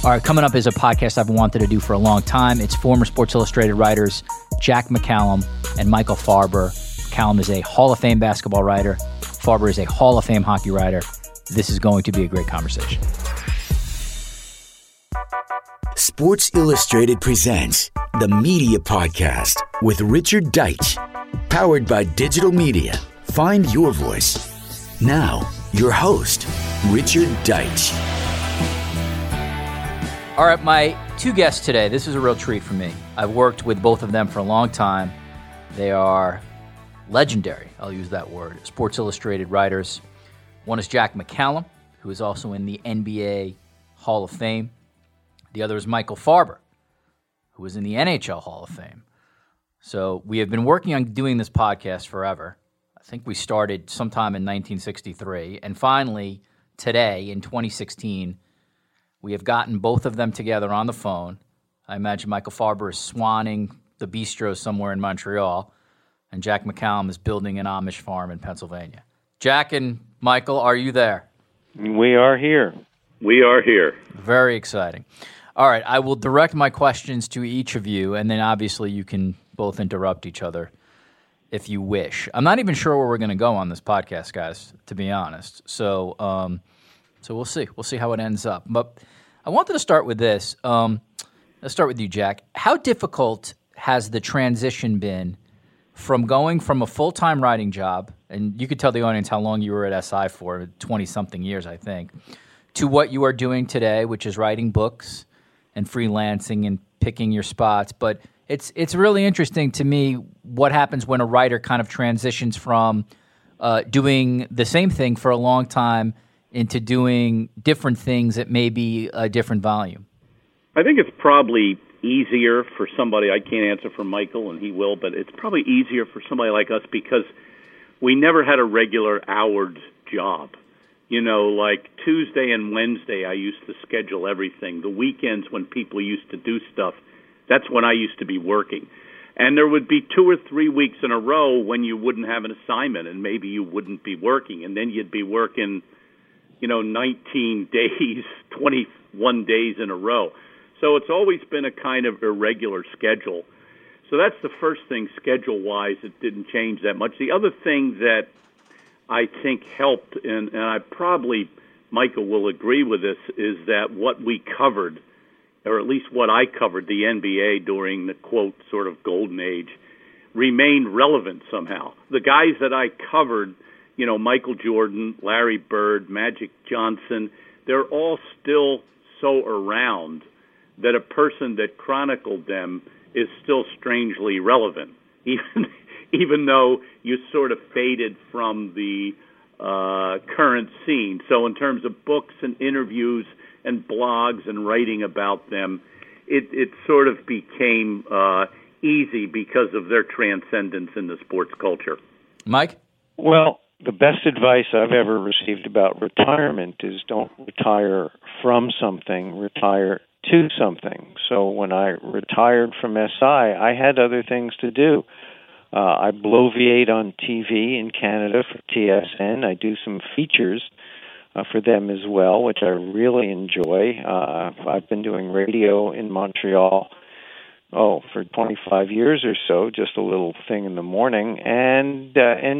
All right, coming up is a podcast I've wanted to do for a long time. It's former Sports Illustrated writers Jack McCallum and Michael Farber. McCallum is a Hall of Fame basketball writer. Farber is a Hall of Fame hockey writer. This is going to be a great conversation. Sports Illustrated presents the Media Podcast with Richard Deitsch. Powered by digital media. Find your voice. Now, your host, Richard Deitsch. All right, my two guests today, this is a real treat for me. I've worked with both of them for a long time. They are legendary, I'll use that word, Sports Illustrated writers. One is Jack McCallum, who is also in the NBA Hall of Fame. The other is Michael Farber, who is in the NHL Hall of Fame. So we have been working on doing this podcast forever. I think we started sometime in 1963. And finally, today, in 2016, we have gotten both of them together on the phone. I imagine Michael Farber is swanning the bistro somewhere in Montreal, and Jack McCallum is building an Amish farm in Pennsylvania. Jack and Michael, are you there? We are here. We are here. Very exciting. All right, I will direct my questions to each of you, and then obviously you can both interrupt each other if you wish. I'm not even sure where we're going to go on this podcast, guys, to be honest. So we'll see. We'll see how it ends up. But I wanted to start with this. Let's start with you, Jack. How difficult has the transition been from going from a full-time writing job, and you could tell the audience how long you were at SI for, 20-something years, I think, to what you are doing today, which is writing books and freelancing and picking your spots. But it's really interesting to me what happens when a writer kind of transitions from doing the same thing for a long time into doing different things at maybe a different volume. I think it's probably easier for somebody, I can't answer for Michael and he will, but it's probably easier for somebody like us because we never had a regular hours job. You know, like Tuesday and Wednesday, I used to schedule everything. The weekends when people used to do stuff, that's when I used to be working. And there would be 2 or 3 weeks in a row when you wouldn't have an assignment and maybe you wouldn't be working. And then you'd be working, 19 days, 21 days in a row. So it's always been a kind of irregular schedule. So that's the first thing, schedule-wise, it didn't change that much. The other thing that I think helped, and I probably, Michael will agree with this, is that what we covered, or at least what I covered, the NBA during the, quote, sort of golden age, remained relevant somehow. The guys that I covered, Michael Jordan, Larry Bird, Magic Johnson, they're all still so around that a person that chronicled them is still strangely relevant, even though you sort of faded from the current scene. So in terms of books and interviews and blogs and writing about them, it sort of became easy because of their transcendence in the sports culture. Mike? Well, the best advice I've ever received about retirement is don't retire from something, retire to something. So when I retired from SI, I had other things to do. I bloviate on TV in Canada for TSN. I do some features for them as well, which I really enjoy. I've been doing radio in Montreal, for 25 years or so, just a little thing in the morning. And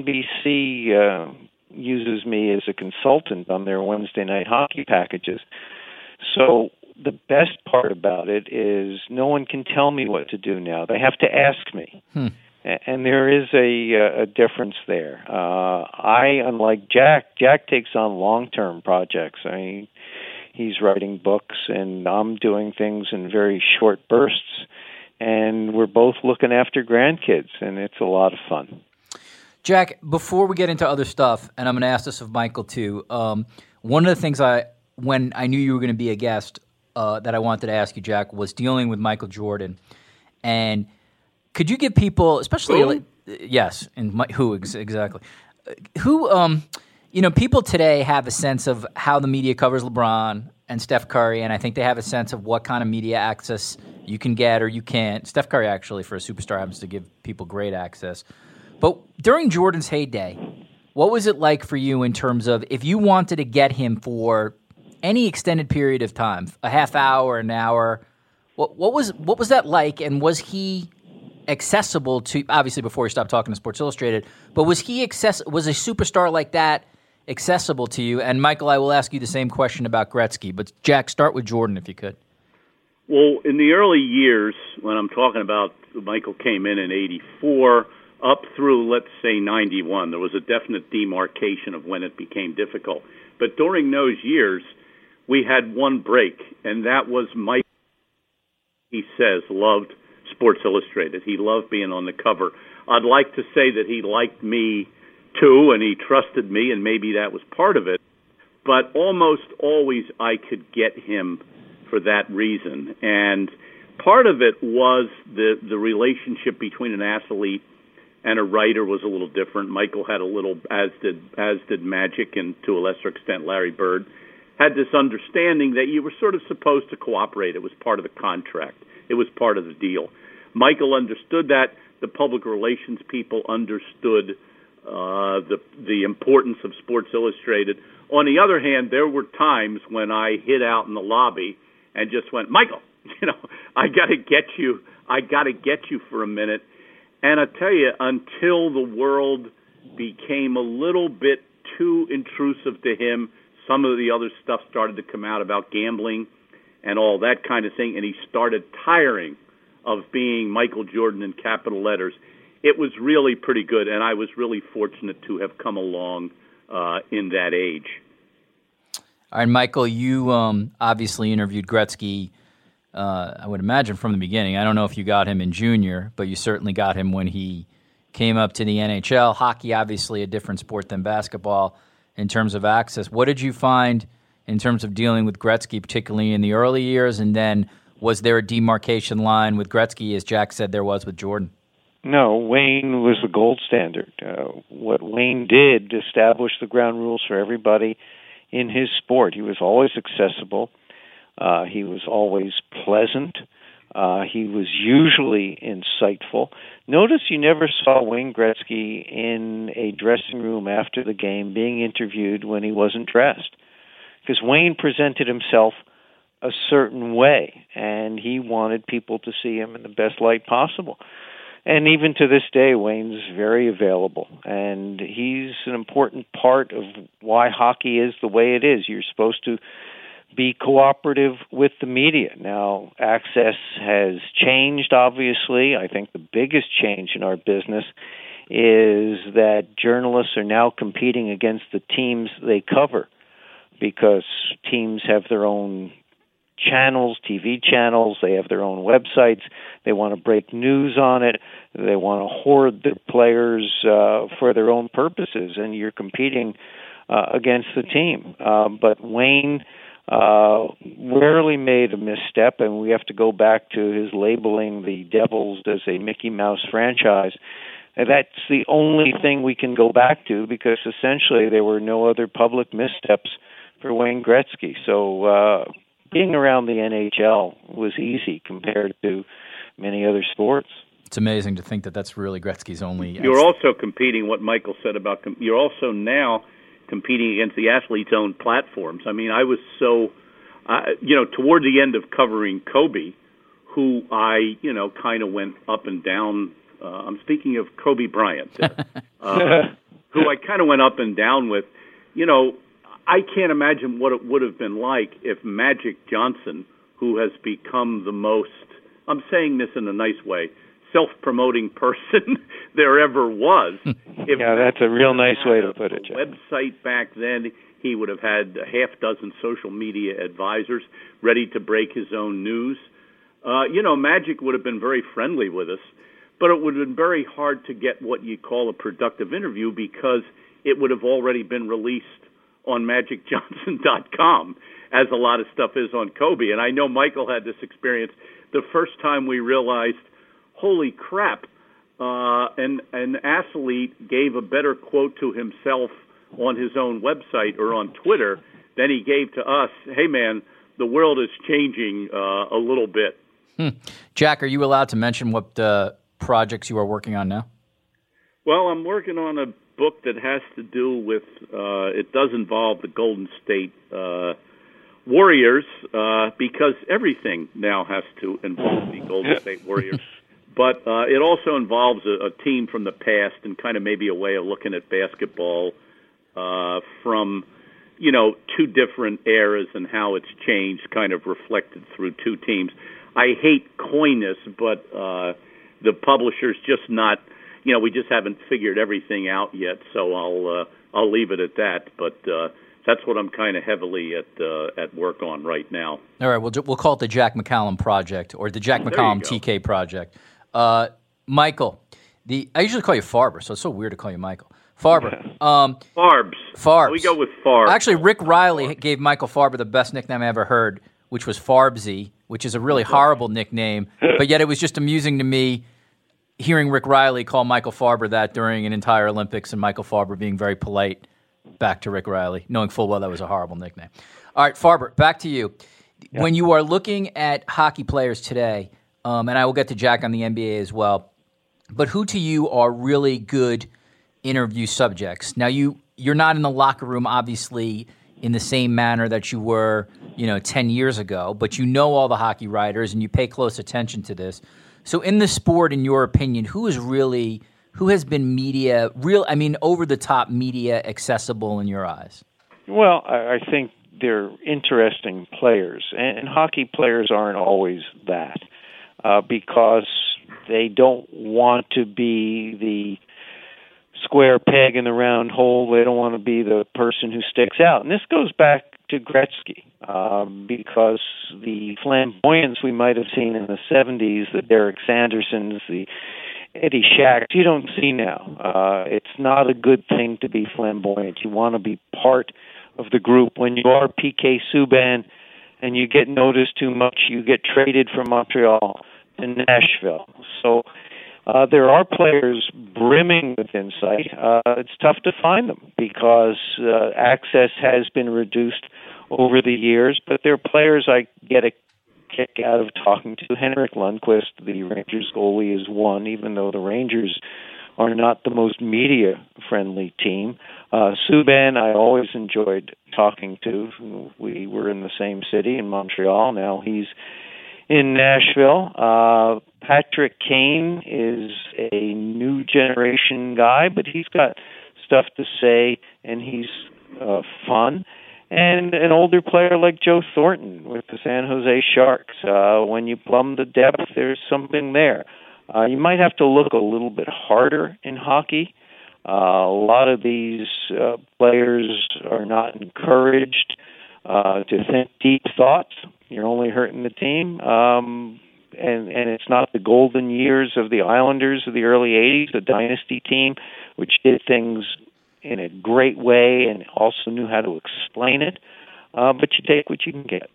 NBC uses me as a consultant on their Wednesday night hockey packages. So the best part about it is no one can tell me what to do now. They have to ask me. And there is a difference there. I, unlike Jack takes on long-term projects. He's writing books, and I'm doing things in very short bursts. And we're both looking after grandkids, and it's a lot of fun. Jack, before we get into other stuff, and I'm going to ask this of Michael too, one of the things when I knew you were going to be a guest that I wanted to ask you, Jack, was dealing with Michael Jordan. And could you give people, especially yes, and who exactly? Who people today have a sense of how the media covers LeBron and Steph Curry, and I think they have a sense of what kind of media access you can get or you can't. Steph Curry, actually, for a superstar, happens to give people great access. But during Jordan's heyday, what was it like for you in terms of if you wanted to get him for any extended period of time, a half hour, an hour. What was that like? And was he accessible to, obviously before he stopped talking to Sports Illustrated, but was a superstar like that accessible to you? And Michael, I will ask you the same question about Gretzky, but Jack, start with Jordan if you could. Well, in the early years, when I'm talking about Michael came in '84, up through, let's say, 91, there was a definite demarcation of when it became difficult. But during those years, we had one break, and that was Mike, he says, loved Sports Illustrated. He loved being on the cover. I'd like to say that he liked me, too, and he trusted me, and maybe that was part of it. But almost always I could get him for that reason. And part of it was the relationship between an athlete and a writer was a little different. Michael had a little, as did Magic, and to a lesser extent Larry Bird, had this understanding that you were sort of supposed to cooperate. It was part of the contract. It was part of the deal. Michael understood that. The public relations people understood the importance of Sports Illustrated. On the other hand, there were times when I hid out in the lobby and just went, Michael, I got to get you. I got to get you for a minute. And I tell you, until the world became a little bit too intrusive to him, some of the other stuff started to come out about gambling and all that kind of thing, and he started tiring of being Michael Jordan in capital letters. It was really pretty good, and I was really fortunate to have come along in that age. All right, Michael, you obviously interviewed Gretzky, I would imagine, from the beginning. I don't know if you got him in junior, but you certainly got him when he came up to the NHL. Hockey, obviously, a different sport than basketball in terms of access. What did you find in terms of dealing with Gretzky, particularly in the early years? And then was there a demarcation line with Gretzky, as Jack said there was with Jordan? No, Wayne was the gold standard. What Wayne did established the ground rules for everybody in his sport. He was always accessible. He was always pleasant. He was usually insightful. Notice you never saw Wayne Gretzky in a dressing room after the game being interviewed when he wasn't dressed, because Wayne presented himself a certain way, and he wanted people to see him in the best light possible. And even to this day, Wayne's very available, and he's an important part of why hockey is the way it is. You're supposed to be cooperative with the media. Now, access has changed, obviously. I think the biggest change in our business is that journalists are now competing against the teams they cover, because teams have their own channels, TV channels, they have their own websites, they want to break news on it, they want to hoard their players for their own purposes, and you're competing against the team. But Wayne rarely made a misstep, and we have to go back to his labeling the Devils as a Mickey Mouse franchise. And that's the only thing we can go back to, because essentially there were no other public missteps for Wayne Gretzky. So being around the NHL was easy compared to many other sports. It's amazing to think that that's really Gretzky's only... You're also competing, what Michael said about... You're also now competing against the athlete's own platforms. I mean, I was so... toward the end of covering Kobe, who I, kind of went up and down... I'm speaking of Kobe Bryant, who I kind of went up and down with. I can't imagine what it would have been like if Magic Johnson, who has become the most, I'm saying this in a nice way, self-promoting person there ever was. Yeah, that's a real nice way to put it, Jeff. Website back then, he would have had a half dozen social media advisors ready to break his own news. Magic would have been very friendly with us, but it would have been very hard to get what you call a productive interview, because it would have already been released on MagicJohnson.com, as a lot of stuff is on Kobe. And I know Michael had this experience the first time we realized, holy crap, an athlete gave a better quote to himself on his own website or on Twitter than he gave to us. Hey, man, the world is changing a little bit. Jack, are you allowed to mention what projects you are working on now? Well, I'm working on a book that has to do with, it does involve the Golden State Warriors, because everything now has to involve the Golden State Warriors. But it also involves a team from the past and kind of maybe a way of looking at basketball from, two different eras and how it's changed, kind of reflected through two teams. I hate coyness, but the publisher's just not, we just haven't figured everything out yet, so I'll leave it at that. But that's what I'm kind of heavily at work on right now. All right, we'll call it the Jack McCallum Project or the Jack McCallum TK Project. Michael, I usually call you Farber, so it's so weird to call you Michael. Farber. Farbs. We go with Farbs. Actually, Rick Riley gave Michael Farber the best nickname I ever heard, which was Farbsy, which is a really horrible nickname, but yet it was just amusing to me hearing Rick Riley call Michael Farber that during an entire Olympics and Michael Farber being very polite back to Rick Riley, knowing full well that was a horrible nickname. All right, Farber, back to you. Yeah. When you are looking at hockey players today, and I will get to Jack on the NBA as well, but who to you are really good interview subjects? Now, you're not in the locker room, obviously, in the same manner that you were, 10 years ago, but you know all the hockey writers and you pay close attention to this. So in the sport, in your opinion, who has been media, over-the-top media accessible in your eyes? Well, I think they're interesting players, and hockey players aren't always that because they don't want to be the square peg in the round hole. They don't want to be the person who sticks out. And this goes back to Gretzky because the flamboyance we might have seen in the 70s, the Derek Sandersons, the Eddie Shacks, you don't see now. It's not a good thing to be flamboyant. You want to be part of the group. When you are P.K. Subban and you get noticed too much, you get traded from Montreal to Nashville. So there are players brimming with insight. It's tough to find them because access has been reduced over the years, but there are players I get a kick out of talking to. Henrik Lundqvist, the Rangers goalie, is one, even though the Rangers are not the most media-friendly team. Subban, I always enjoyed talking to. We were in the same city in Montreal. Now he's in Nashville. Patrick Kane is a new generation guy, but he's got stuff to say, and he's fun. And an older player like Joe Thornton with the San Jose Sharks. When you plumb the depth, there's something there. You might have to look a little bit harder in hockey. A lot of these players are not encouraged to think deep thoughts. You're only hurting the team. And it's not the golden years of the Islanders of the early 80s, the dynasty team, which did things in a great way and also knew how to explain it. But you take what you can get.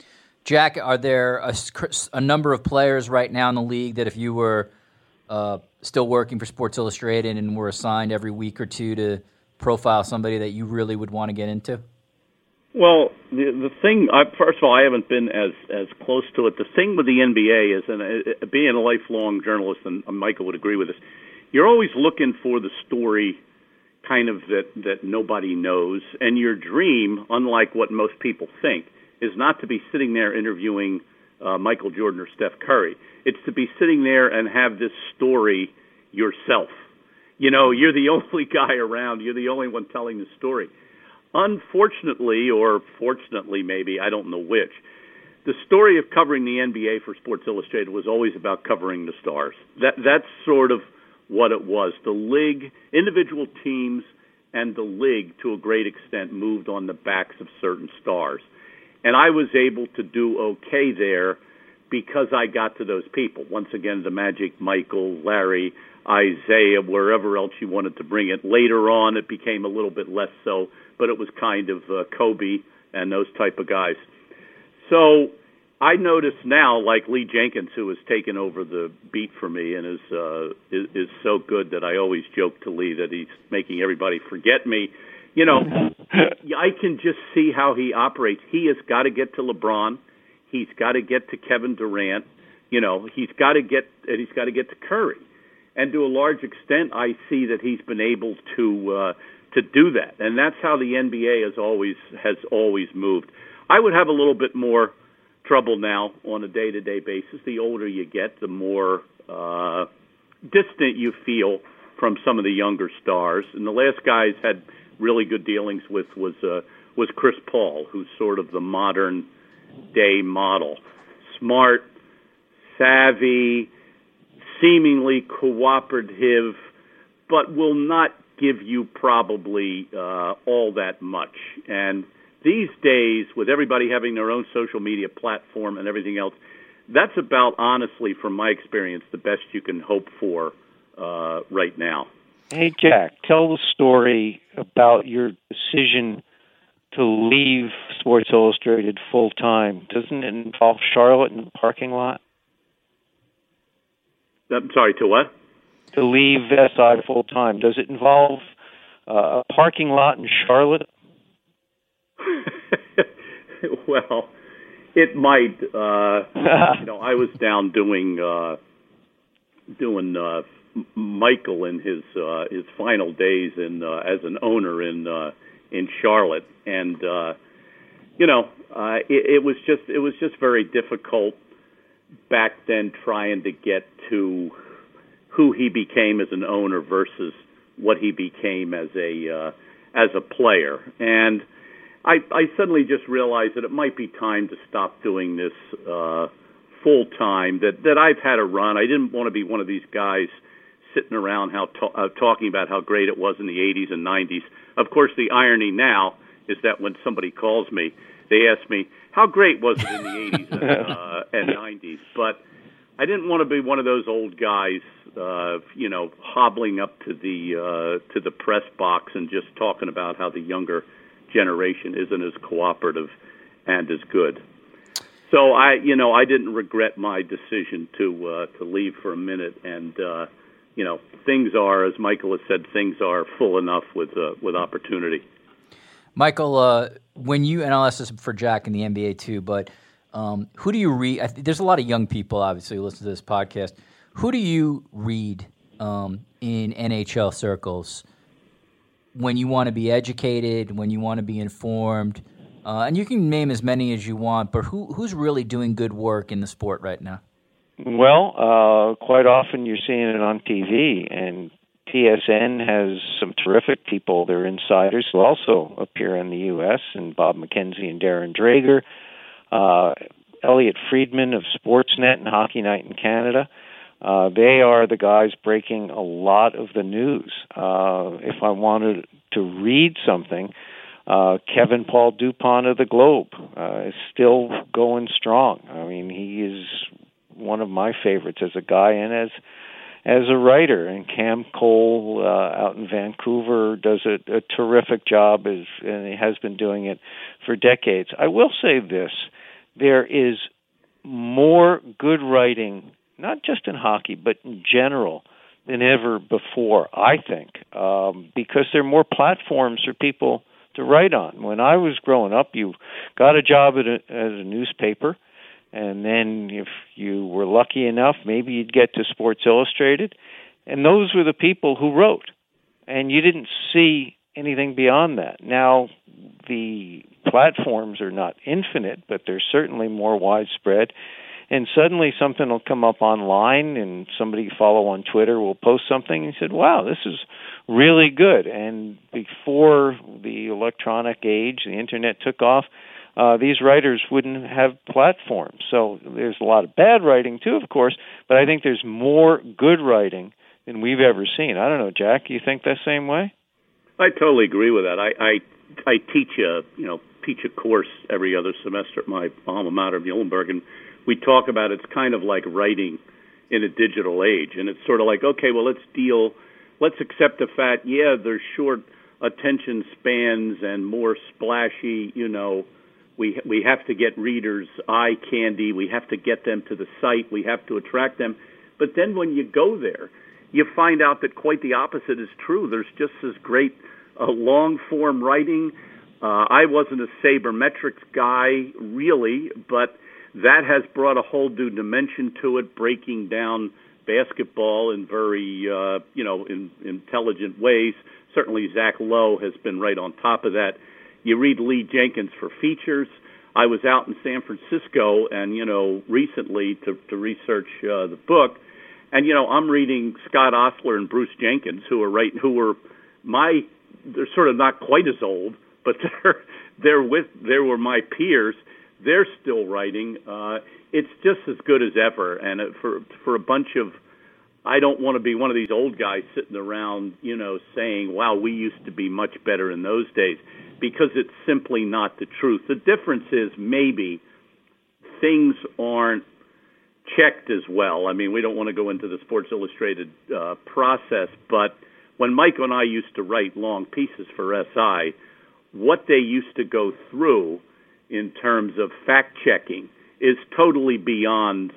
Jack, are there a number of players right now in the league that if you were still working for Sports Illustrated and were assigned every week or two to profile somebody that you really would want to get into? Well, the thing, first of all, I haven't been as close to it. The thing with the NBA is, and being a lifelong journalist, and Michael would agree with this, you're always looking for the story kind of that nobody knows. And your dream, unlike what most people think, is not to be sitting there interviewing Michael Jordan or Steph Curry. It's to be sitting there and have this story yourself. You're the only guy around. You're the only one telling the story. Unfortunately, or fortunately maybe, I don't know which, the story of covering the NBA for Sports Illustrated was always about covering the stars. That's sort of what it was. The league, individual teams, and the league, to a great extent, moved on the backs of certain stars. And I was able to do okay there because I got to those people. Once again, the Magic, Michael, Larry, Isaiah, wherever else you wanted to bring it. Later on, it became a little bit less so, but it was kind of Kobe and those type of guys. So I notice now, like Lee Jenkins, who has taken over the beat for me and is so good that I always joke to Lee that he's making everybody forget me. I can just see how he operates. He has got to get to LeBron. He's got to get to Kevin Durant. He's got to get to Curry. And to a large extent, I see that he's been able to do that. And that's how the NBA has always moved. I would have a little bit more trouble now on a day-to-day basis. The older you get, the more distant you feel from some of the younger stars. And the last guy I've had really good dealings with was Chris Paul, who's sort of the modern day model. Smart, savvy, seemingly cooperative, but will not give you probably all that much. And these days, with everybody having their own social media platform and everything else, that's about, honestly, from my experience, the best you can hope for right now. Hey, Jack, tell the story about your decision to leave Sports Illustrated full-time. Doesn't it involve Charlotte in the parking lot? I'm sorry, to what? To leave SI full-time. Does it involve a parking lot in Charlotte? Well, it might. I was down doing Michael in his final days as an owner in Charlotte, and it was just very difficult back then trying to get to who he became as an owner versus what he became as a player. And I suddenly just realized that it might be time to stop doing this full time. That I've had a run. I didn't want to be one of these guys sitting around talking about how great it was in the 80s and 90s. Of course, the irony now is that when somebody calls me, they ask me, how great was it in the 80s and 90s? But I didn't want to be one of those old guys, hobbling up to the press box and just talking about how the younger generation isn't as cooperative and as good. So I didn't regret my decision to leave for a minute, and things are, as Michael has said, things are full enough with opportunity. Michael, when you, and I'll ask this for Jack in the NBA too, but who do you read? There's a lot of young people, obviously, who listen to this podcast. Who do you read in NHL circles when you want to be educated, when you want to be informed? And you can name as many as you want, but who's really doing good work in the sport right now? Well, quite often you're seeing it on TV, and TSN has some terrific people. They're insiders who also appear in the U.S., and Bob McKenzie and Darren Drager, Elliot Friedman of Sportsnet and Hockey Night in Canada. They are the guys breaking a lot of the news. If I wanted to read something, Kevin Paul Dupont of the Globe is still going strong. I mean, he is one of my favorites as a guy and as a writer. And Cam Cole out in Vancouver does a terrific job, and he has been doing it for decades. I will say this. There is more good writing, not just in hockey, but in general, than ever before, I think, because there are more platforms for people to write on. When I was growing up, you got a job at a newspaper, and then if you were lucky enough, maybe you'd get to Sports Illustrated, and those were the people who wrote, and you didn't see anything beyond that. Now, the platforms are not infinite, but they're certainly more widespread, and suddenly something will come up online, and somebody you follow on Twitter will post something, and you said, wow, this is really good. And before the electronic age, the Internet took off, these writers wouldn't have platforms. So there's a lot of bad writing, too, of course, but I think there's more good writing than we've ever seen. I don't know, Jack, you think the same way? I totally agree with that. I teach a course every other semester at my alma mater, Muhlenberg, and we talk about it's kind of like writing in a digital age. And it's sort of like, okay, well, let's accept the fact, there's short attention spans and more splashy, we have to get readers eye candy, we have to get them to the site, we have to attract them. But then when you go there, you find out that quite the opposite is true. There's just this great long-form writing. I wasn't a sabermetrics guy, really, but that has brought a whole new dimension to it, breaking down basketball in very, in intelligent ways. Certainly Zach Lowe has been right on top of that. You read Lee Jenkins for features. I was out in San Francisco and, recently to research the book. And, I'm reading Scott Ostler and Bruce Jenkins, who were they're sort of not quite as old, but they were my peers. They're still writing. It's just as good as ever. And for a bunch of, I don't want to be one of these old guys sitting around, saying, wow, we used to be much better in those days, because it's simply not the truth. The difference is maybe things aren't checked as well. I mean, we don't want to go into the Sports Illustrated process, but when Michael and I used to write long pieces for SI, what they used to go through in terms of fact-checking is totally beyond,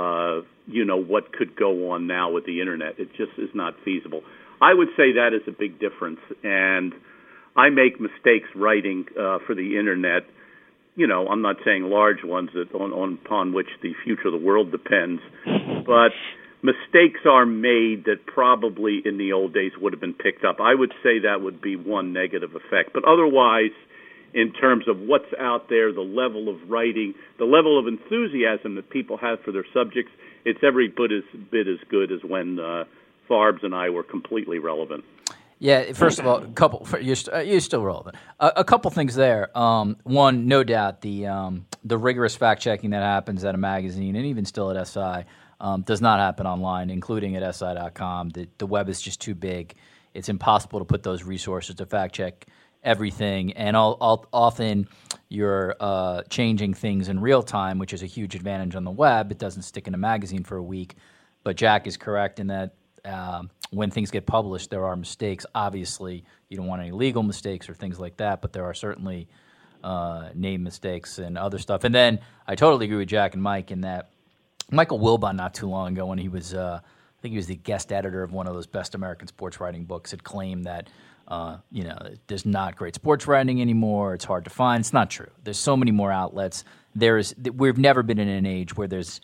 what could go on now with the Internet. It just is not feasible. I would say that is a big difference, and I make mistakes writing for the Internet. I'm not saying large ones upon which the future of the world depends, but mistakes are made that probably in the old days would have been picked up. I would say that would be one negative effect. But otherwise, in terms of what's out there, the level of writing, the level of enthusiasm that people have for their subjects, it's every bit as good as when Farbs and I were completely relevant. Yeah, first of all, you're still relevant. A couple things there. One, no doubt, the rigorous fact-checking that happens at a magazine and even still at SI does not happen online, including at SI.com. The web is just too big. It's impossible to put those resources to fact-check everything, and often you're changing things in real time, which is a huge advantage on the web. It doesn't stick in a magazine for a week. But Jack is correct in that when things get published, there are mistakes. Obviously, you don't want any legal mistakes or things like that, but there are certainly name mistakes and other stuff. And then I totally agree with Jack and Mike in that Michael Wilbon, not too long ago, when he was, I think he was the guest editor of one of those best American sports writing books, had claimed that, there's not great sports writing anymore. It's hard to find. It's not true. There's so many more outlets. We've never been in an age where there's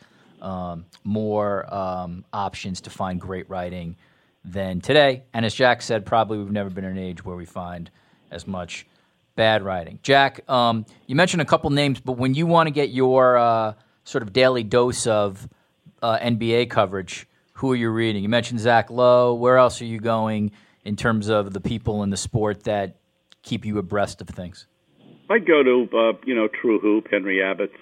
more options to find great writing than today. And as Jack said, probably we've never been in an age where we find as much bad writing. Jack, you mentioned a couple names, but when you want to get your sort of daily dose of NBA coverage, who are you reading? You mentioned Zach Lowe. Where else are you going in terms of the people in the sport that keep you abreast of things? I go to, True Hoop, Henry Abbott's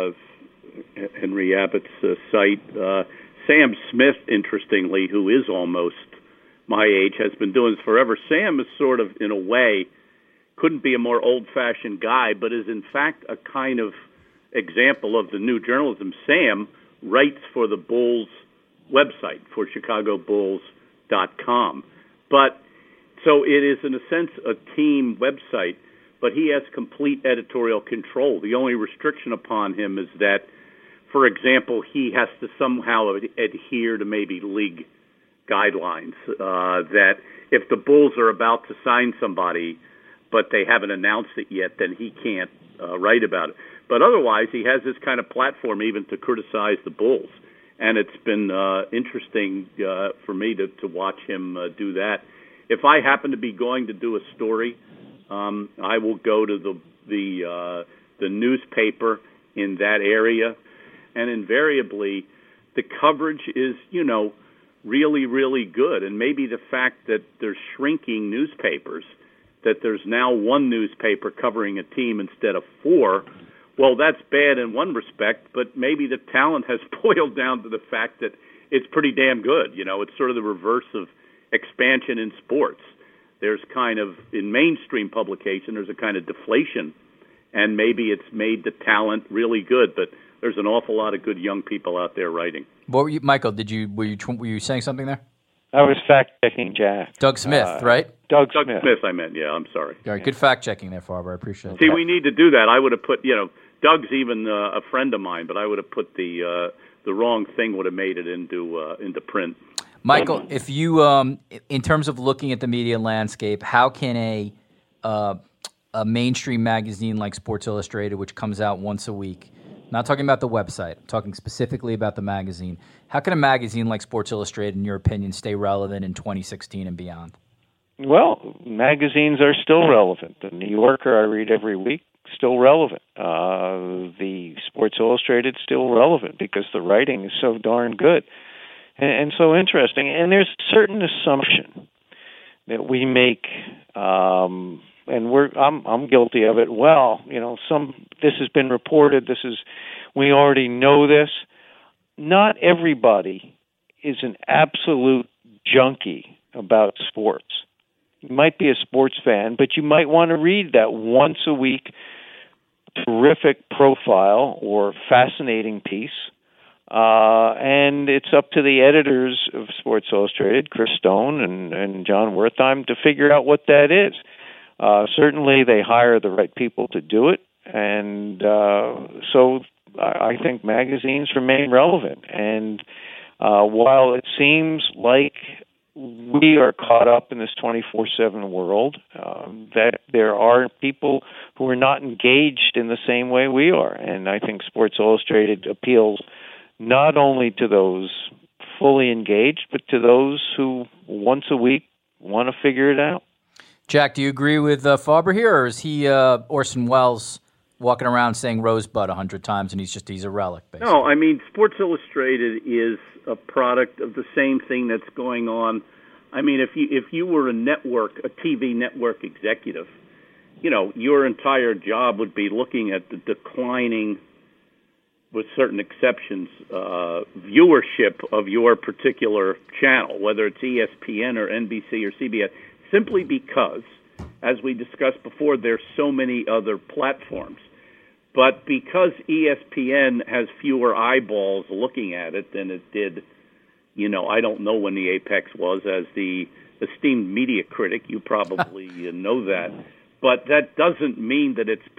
site. Sam Smith, interestingly, who is almost my age, has been doing this forever. Sam is sort of, in a way, couldn't be a more old-fashioned guy, but is in fact a kind of example of the new journalism. Sam writes for the Bulls website, for ChicagoBulls.com. But so it is, in a sense, a team website, but he has complete editorial control. The only restriction upon him is that, for example, he has to somehow adhere to maybe league guidelines, that if the Bulls are about to sign somebody, but they haven't announced it yet, then he can't write about it. But otherwise, he has this kind of platform even to criticize the Bulls. And it's been interesting for me to watch him do that. If I happen to be going to do a story, I will go to the newspaper in that area, and invariably the coverage is, really, really good. And maybe the fact that there's shrinking newspapers, that there's now one newspaper covering a team instead of four, well, that's bad in one respect, but maybe the talent has boiled down to the fact that it's pretty damn good. It's sort of the reverse of expansion in sports. There's kind of, in mainstream publication, there's a kind of deflation, and maybe it's made the talent really good, but there's an awful lot of good young people out there writing. What were you, Michael? Were you saying something there? I was fact-checking Jack. Doug Smith, right? Doug Smith, I meant. Yeah, I'm sorry. All right, good fact-checking there, Farber. I appreciate it. See, we need to do that. I would have put, Doug's even a friend of mine, but I would have put the wrong thing would have made it into print. Michael, if you, in terms of looking at the media landscape, how can a mainstream magazine like Sports Illustrated, which comes out once a week, not talking about the website, I'm talking specifically about the magazine, how can a magazine like Sports Illustrated, in your opinion, stay relevant in 2016 and beyond? Well, magazines are still relevant. The New Yorker I read every week still relevant. The Sports Illustrated's still relevant because the writing is so darn good and so interesting. And there's a certain assumption that we make, and I'm guilty of it. Well, this has been reported. We already know this. Not everybody is an absolute junkie about sports. You might be a sports fan, but you might want to read that once a week terrific profile or fascinating piece. And it's up to the editors of Sports Illustrated, Chris Stone and John Wertheim, to figure out what that is. Certainly they hire the right people to do it. And so I think magazines remain relevant. And while it seems like we are caught up in this 24/7 world, that there are people who are not engaged in the same way we are. And I think Sports Illustrated appeals not only to those fully engaged, but to those who once a week want to figure it out. Jack, do you agree with Faber here, or is he Orson Welles walking around saying Rosebud 100 times and he's a relic, basically? No, I mean, Sports Illustrated is a product of the same thing that's going on. I mean, if you were a TV network executive, your entire job would be looking at the declining, with certain exceptions, viewership of your particular channel, whether it's ESPN or NBC or CBS, simply because, as we discussed before, there's so many other platforms. But because ESPN has fewer eyeballs looking at it than it did, I don't know when the apex was. As the esteemed media critic, you probably know that. But that doesn't mean that it's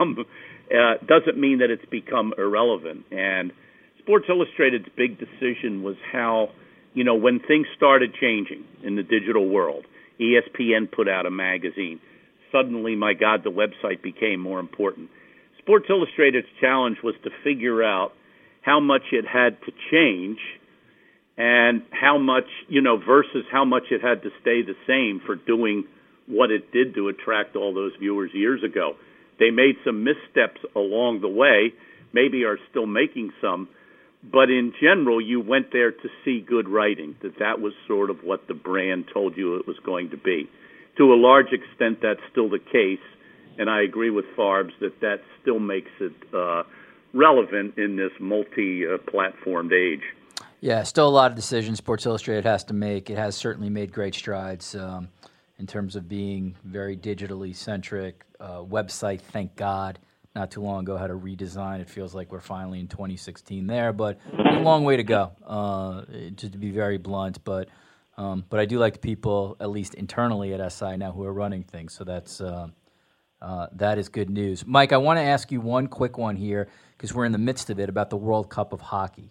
become irrelevant. And Sports Illustrated's big decision was how, when things started changing in the digital world, ESPN put out a magazine. Suddenly, my God, the website became more important. Sports Illustrated's challenge was to figure out how much it had to change and how much, versus how much it had to stay the same for doing what it did to attract all those viewers years ago. They made some missteps along the way, maybe are still making some, but in general, you went there to see good writing, that was sort of what the brand told you it was going to be. To a large extent, that's still the case, and I agree with Farbs that still makes it relevant in this multi-platformed age. Yeah, still a lot of decisions Sports Illustrated has to make. It has certainly made great strides in terms of being very digitally centric. Website, thank God, not too long ago had a redesign. It feels like we're finally in 2016 there, but a long way to go, just to be very blunt. But I do like the people, at least internally at SI now, who are running things. So that is good news. Mike, I want to ask you one quick one here because we're in the midst of it about the World Cup of Hockey.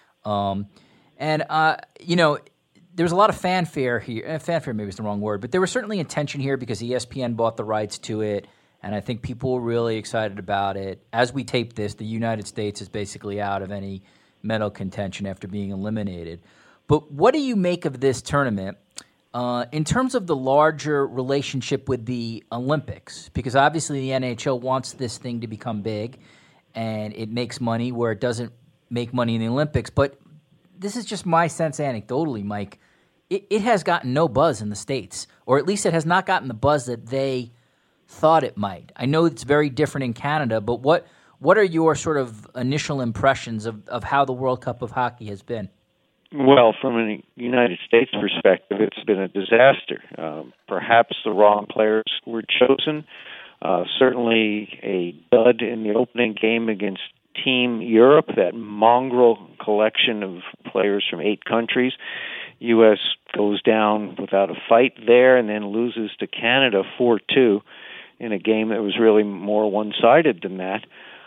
There was a lot of fanfare here. Fanfare maybe is the wrong word, but there was certainly attention here because ESPN bought the rights to it, and I think people were really excited about it. As we tape this, the United States is basically out of any medal contention after being eliminated. But what do you make of this tournament in terms of the larger relationship with the Olympics? Because obviously the NHL wants this thing to become big, and it makes money where it doesn't make money in the Olympics. But this is just my sense anecdotally, Mike. It has gotten no buzz in the States, or at least it has not gotten the buzz that they thought it might. I know it's very different in Canada, but what are your sort of initial impressions of how the World Cup of Hockey has been? Well, from a United States perspective, it's been a disaster. Perhaps the wrong players were chosen. Certainly a dud in the opening game against Team Europe, that mongrel collection of players from 8 countries. U.S. goes down without a fight there and then loses to Canada 4-2 in a game that was really more one-sided than that.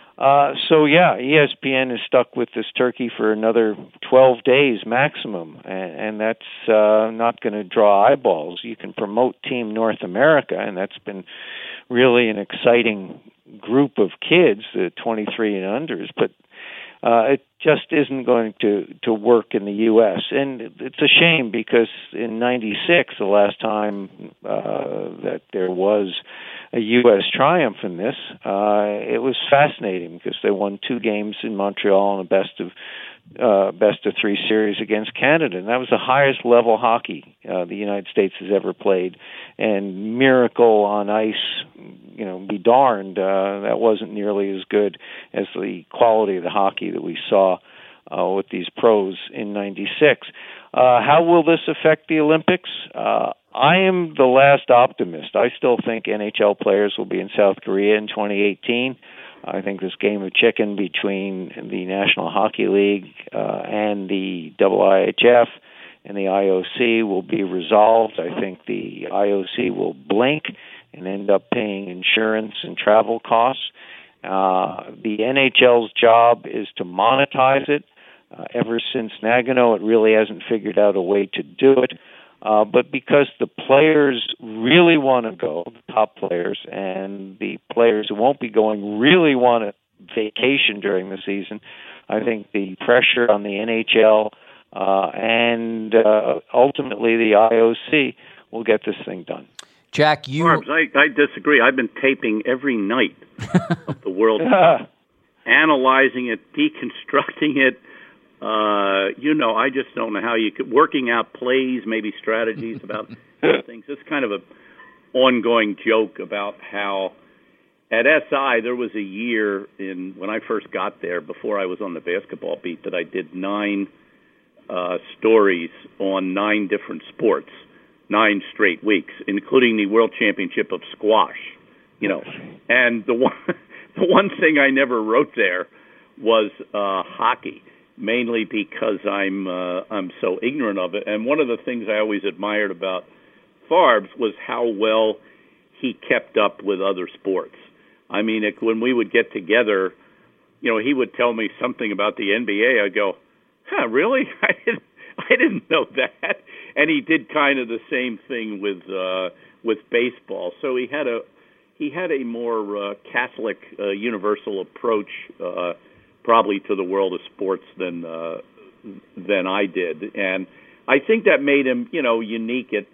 ESPN is stuck with this turkey for another 12 days maximum, and that's not going to draw eyeballs. You can promote Team North America, and that's been really an exciting group of kids, the 23 and unders, but it just isn't going to work in the U.S. And it's a shame because in '96, the last time that there was a U.S. triumph in this. It was fascinating because they won 2 games in Montreal in a best of 3 series against Canada, and that was the highest level hockey the United States has ever played. And miracle on ice, be darned, that wasn't nearly as good as the quality of the hockey that we saw with these pros in '96. How will this affect the Olympics? I am the last optimist. I still think NHL players will be in South Korea in 2018. I think this game of chicken between the National Hockey League and the IIHF and the IOC will be resolved. I think the IOC will blink and end up paying insurance and travel costs. The NHL's job is to monetize it. Ever since Nagano, it really hasn't figured out a way to do it. But because the players really want to go, the top players, and the players who won't be going really want a vacation during the season, I think the pressure on the NHL and ultimately the IOC will get this thing done. Jack, Barbs, I disagree. I've been taping every night of the World Cup, analyzing it, deconstructing it. I just don't know how you could, working out plays, maybe strategies about things. It's kind of an ongoing joke about how at SI there was a year when I first got there, before I was on the basketball beat, that I did 9 stories on 9 different sports, 9 straight weeks, including the World Championship of squash. And the one thing I never wrote there was hockey. Mainly because I'm so ignorant of it. And one of the things I always admired about Farbs was how well he kept up with other sports. I mean, when we would get together, he would tell me something about the NBA. I'd go, "Huh, really? I didn't know that." And he did kind of the same thing with baseball. So he had a more Catholic, universal approach. Probably to the world of sports than I did, and I think that made him, unique at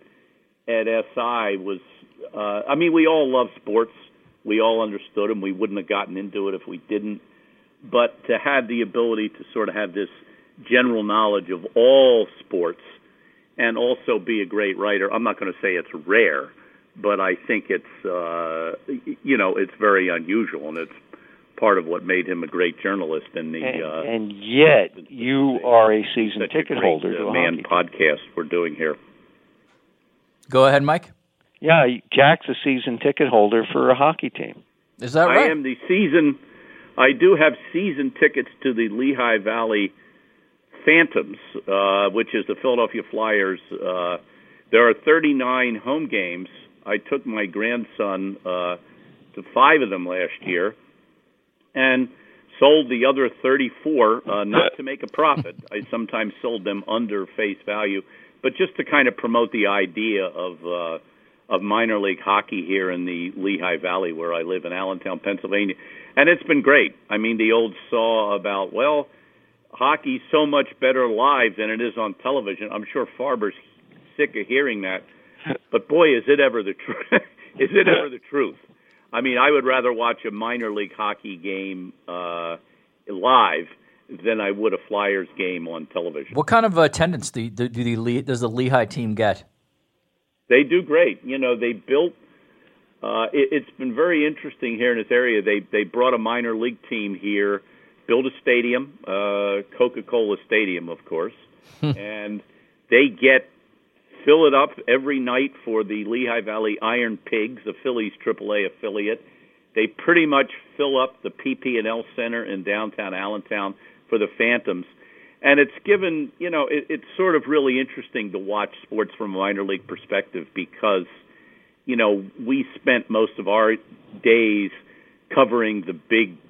SI. Was we all love sports, we all understood him. We wouldn't have gotten into it if we didn't. But to have the ability to sort of have this general knowledge of all sports, and also be a great writer. I'm not going to say it's rare, but I think it's it's very unusual, and it's part of what made him a great journalist. And yet you are a season ticket holder to a Man podcast we're doing here. Go ahead, Mike. Yeah, Jack's a season ticket holder for a hockey team. Is that right? I am I do have season tickets to the Lehigh Valley Phantoms, which is the Philadelphia Flyers. There are 39 home games. I took my grandson to 5 of them last year, and sold the other 34 not to make a profit. I sometimes sold them under face value, but just to kind of promote the idea of minor league hockey here in the Lehigh Valley, where I live in Allentown, Pennsylvania. And it's been great. I mean, the old saw about, hockey's so much better live than it is on television. I'm sure Farber's sick of hearing that. But boy, is it ever the truth. Is it ever the truth? I mean, I would rather watch a minor league hockey game live than I would a Flyers game on television. What kind of attendance does the Lehigh team get? They do great. They built. It's been very interesting here in this area. They brought a minor league team here, built a stadium, Coca-Cola Stadium, of course, and they fill it up every night for the Lehigh Valley Iron Pigs, the Phillies AAA affiliate. They pretty much fill up the PP&L Center in downtown Allentown for the Phantoms. And it's given, it's sort of really interesting to watch sports from a minor league perspective because, we spent most of our days covering the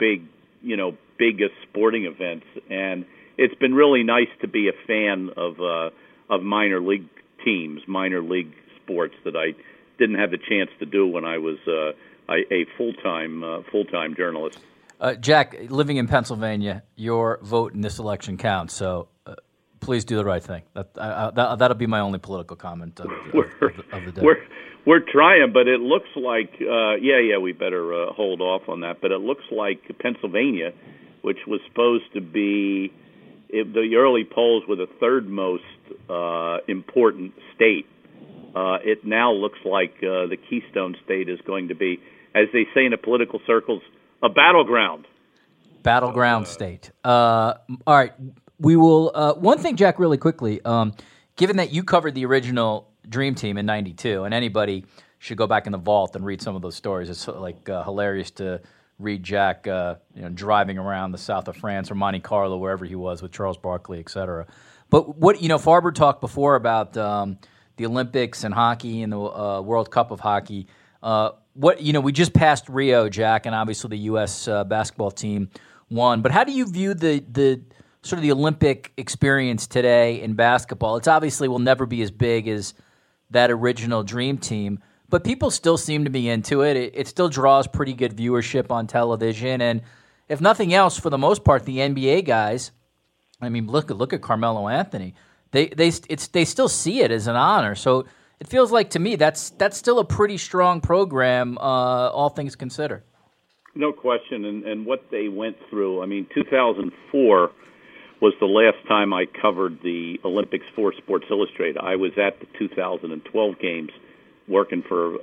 biggest sporting events. And it's been really nice to be a fan of minor league teams, minor league sports that I didn't have the chance to do when I was a full-time journalist. Jack, living in Pennsylvania, your vote in this election counts. So please do the right thing. That'll be my only political comment of the day. We're trying, but it looks like, we better hold off on that. But it looks like Pennsylvania, which was supposed to be the early polls were the third most important state. It now looks like the Keystone State is going to be, as they say in the political circles, a battleground. Battleground state. All right. We will. One thing, Jack, really quickly, given that you covered the original Dream Team in '92, and anybody should go back in the vault and read some of those stories. It's like hilarious to read Jack driving around the south of France or Monte Carlo, wherever he was with Charles Barkley, et cetera. But what Farber talked before about the Olympics and hockey and the World Cup of hockey. We just passed Rio, Jack, and obviously the U.S. Basketball team won. But how do you view the sort of the Olympic experience today in basketball? It's obviously will never be as big as that original Dream Team, but people still seem to be into it. It still draws pretty good viewership on television, and if nothing else, for the most part, the NBA guys. I mean, look at Carmelo Anthony. They still see it as an honor. So it feels like to me that's still a pretty strong program, all things considered. No question, and what they went through. I mean, 2004 was the last time I covered the Olympics for Sports Illustrated. I was at the 2012 games working for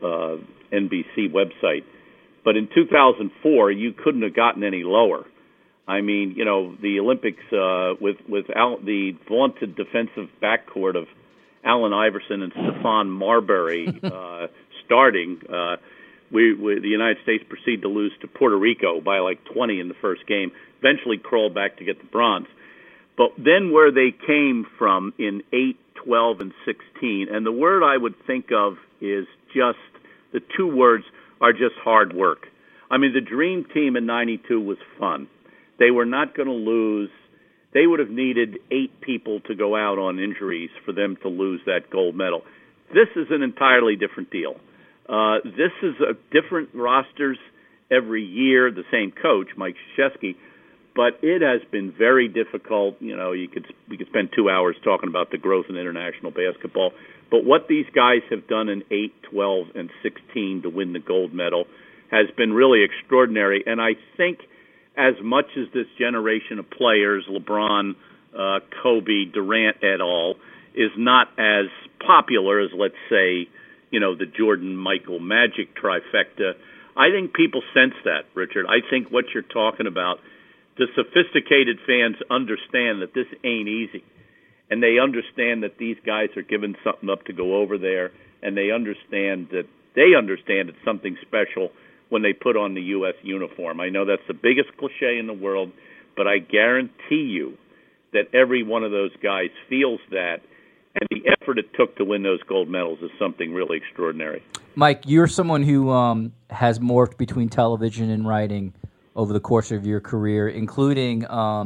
NBC website. But in 2004, you couldn't have gotten any lower. I mean, the Olympics without the vaunted defensive backcourt of Allen Iverson and Stephon Marbury starting, the United States proceeded to lose to Puerto Rico by like 20 in the first game, eventually crawled back to get the bronze. But then where they came from in 8, 12, and 16, and the word I would think of is just, the two words are just hard work. I mean, the Dream Team in 92 was fun. They were not going to lose. They would have needed 8 people to go out on injuries for them to lose that gold medal. This is an entirely different deal. This is a different rosters every year, the same coach, Mike Krzyzewski, but it has been very difficult. We could spend 2 hours talking about the growth in international basketball. But what these guys have done in 8, 12, and 16 to win the gold medal has been really extraordinary. And I think as much as this generation of players, LeBron, Kobe, Durant et al., is not as popular as, let's say, the Jordan, Michael, Magic trifecta, I think people sense that, Richard. I think what you're talking about, the sophisticated fans understand that this ain't easy. And they understand that these guys are giving something up to go over there, and they understand it's something special when they put on the U.S. uniform. I know that's the biggest cliche in the world, but I guarantee you that every one of those guys feels that, and the effort it took to win those gold medals is something really extraordinary. Mike, you're someone who has morphed between television and writing over the course of your career, including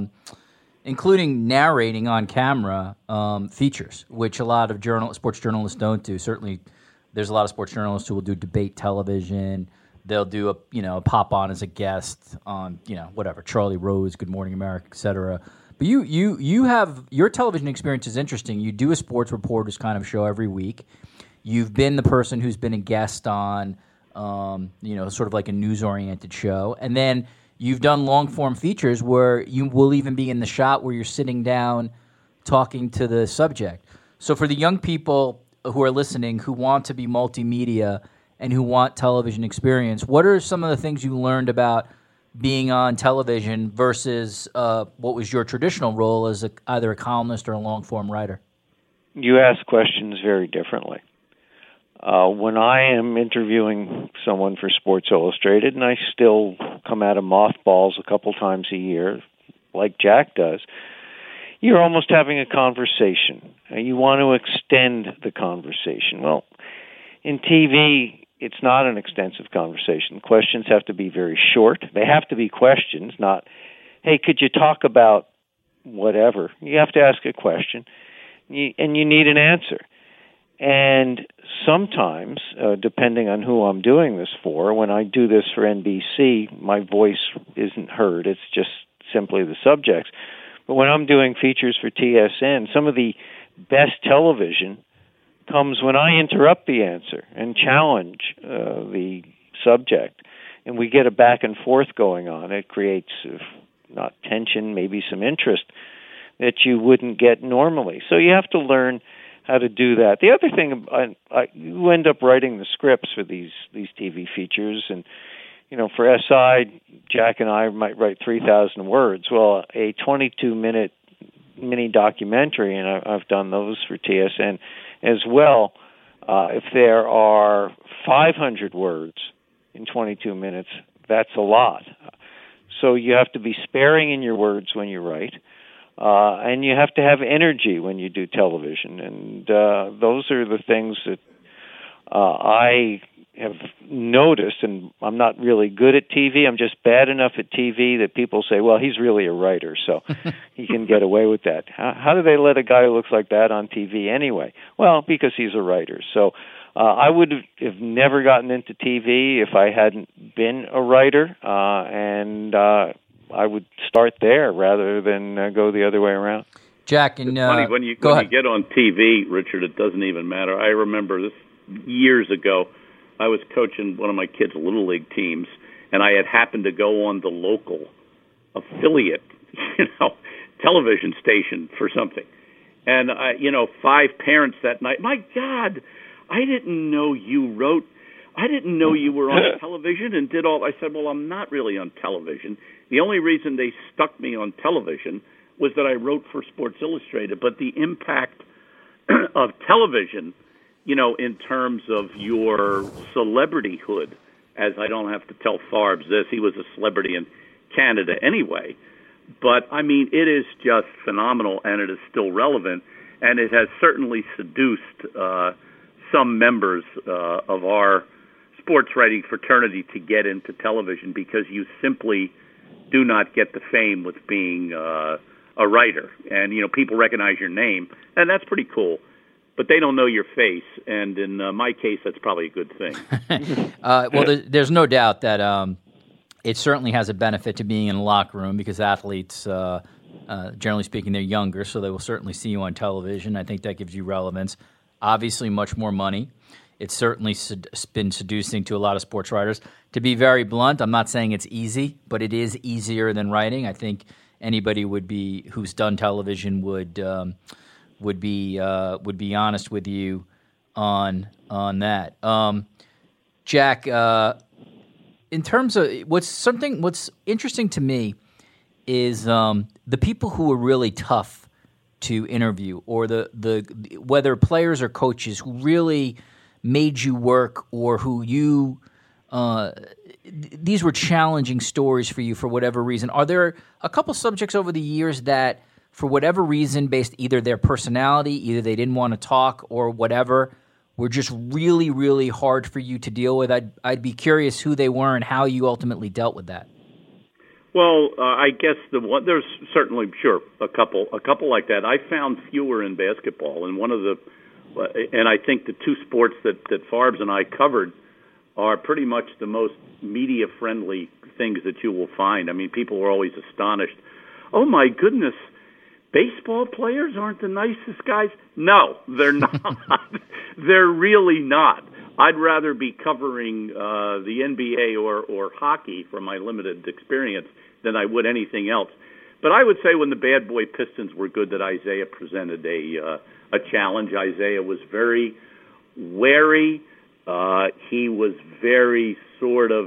narrating on camera features, which a lot of sports journalists don't do. Certainly, there's a lot of sports journalists who will do debate television. They'll do a pop on as a guest on whatever, Charlie Rose, Good Morning America, et cetera. But you have, your television experience is interesting. You do a sports reporters kind of show every week. You've been the person who's been a guest on sort of like a news-oriented show, and then you've done long-form features where you will even be in the shot where you're sitting down talking to the subject. So for the young people who are listening who want to be multimedia and who want television experience, what are some of the things you learned about being on television versus what was your traditional role as either a columnist or a long-form writer? You ask questions very differently. When I am interviewing someone for Sports Illustrated, and I still come out of mothballs a couple times a year, like Jack does, you're almost having a conversation. You want to extend the conversation. Well, in TV, it's not an extensive conversation. Questions have to be very short. They have to be questions, not, hey, could you talk about whatever? You have to ask a question, and you need an answer. And sometimes, depending on who I'm doing this for, when I do this for NBC, my voice isn't heard. It's just simply the subjects. But when I'm doing features for TSN, some of the best television comes when I interrupt the answer and challenge the subject, and we get a back and forth going on. It creates, if not tension, maybe some interest that you wouldn't get normally. So you have to learn how to do that. The other thing, you end up writing the scripts for these TV features, and for SI, Jack and I might write 3,000 words. Well, a 22-minute mini documentary, and I've done those for TSN as well. If there are 500 words in 22 minutes, that's a lot. So you have to be sparing in your words when you write, and you have to have energy when you do television. And those are the things that I have noticed, and I'm not really good at TV. I'm just bad enough at TV that people say, well, he's really a writer, so he can get away with that. How do they let a guy who looks like that on TV anyway? Well, because he's a writer. So I would have never gotten into TV if I hadn't been a writer, and I would start there rather than go the other way around. Jack, and funny, when you get on TV, Richard, it doesn't even matter. I remember this years ago. I was coaching one of my kids' Little League teams, and I had happened to go on the local affiliate, television station for something. And, 5 parents that night, my God, I didn't know you wrote, I didn't know you were on television and did all. I said, well, I'm not really on television. The only reason they stuck me on television was that I wrote for Sports Illustrated. But the impact of television, in terms of your celebrityhood, as I don't have to tell Farbs this, he was a celebrity in Canada anyway. But, I mean, it is just phenomenal, and it is still relevant, and it has certainly seduced some members of our sports writing fraternity to get into television, because you simply do not get the fame with being a writer. And, people recognize your name, and that's pretty cool. But they don't know your face, and in my case, that's probably a good thing. Well, there's no doubt that it certainly has a benefit to being in a locker room, because athletes, generally speaking, they're younger, so they will certainly see you on television. I think that gives you relevance. Obviously, much more money. It's certainly been seducing to a lot of sports writers. To be very blunt, I'm not saying it's easy, but it is easier than writing. I think anybody who's done television would be honest with you on that. Jack, in terms of what's interesting to me is the people who are really tough to interview, or the whether players or coaches who really made you work, or who you these were challenging stories for you for whatever reason. Are there a couple subjects over the years that, for whatever reason, based either their personality, either they didn't want to talk or whatever, were just really, really hard for you to deal with? I'd be curious who they were and how you ultimately dealt with that. Well, I guess there's certainly, a couple like that. I found fewer in basketball, and and I think the two sports that Farbs and I covered are pretty much the most media-friendly things that you will find. I mean, people were always astonished. Oh, my goodness, baseball players aren't the nicest guys? No, they're not. They're really not. I'd rather be covering the NBA or hockey, from my limited experience, than I would anything else. But I would say when the Bad Boy Pistons were good, that Isaiah presented a challenge. Isaiah was very wary. He was very sort of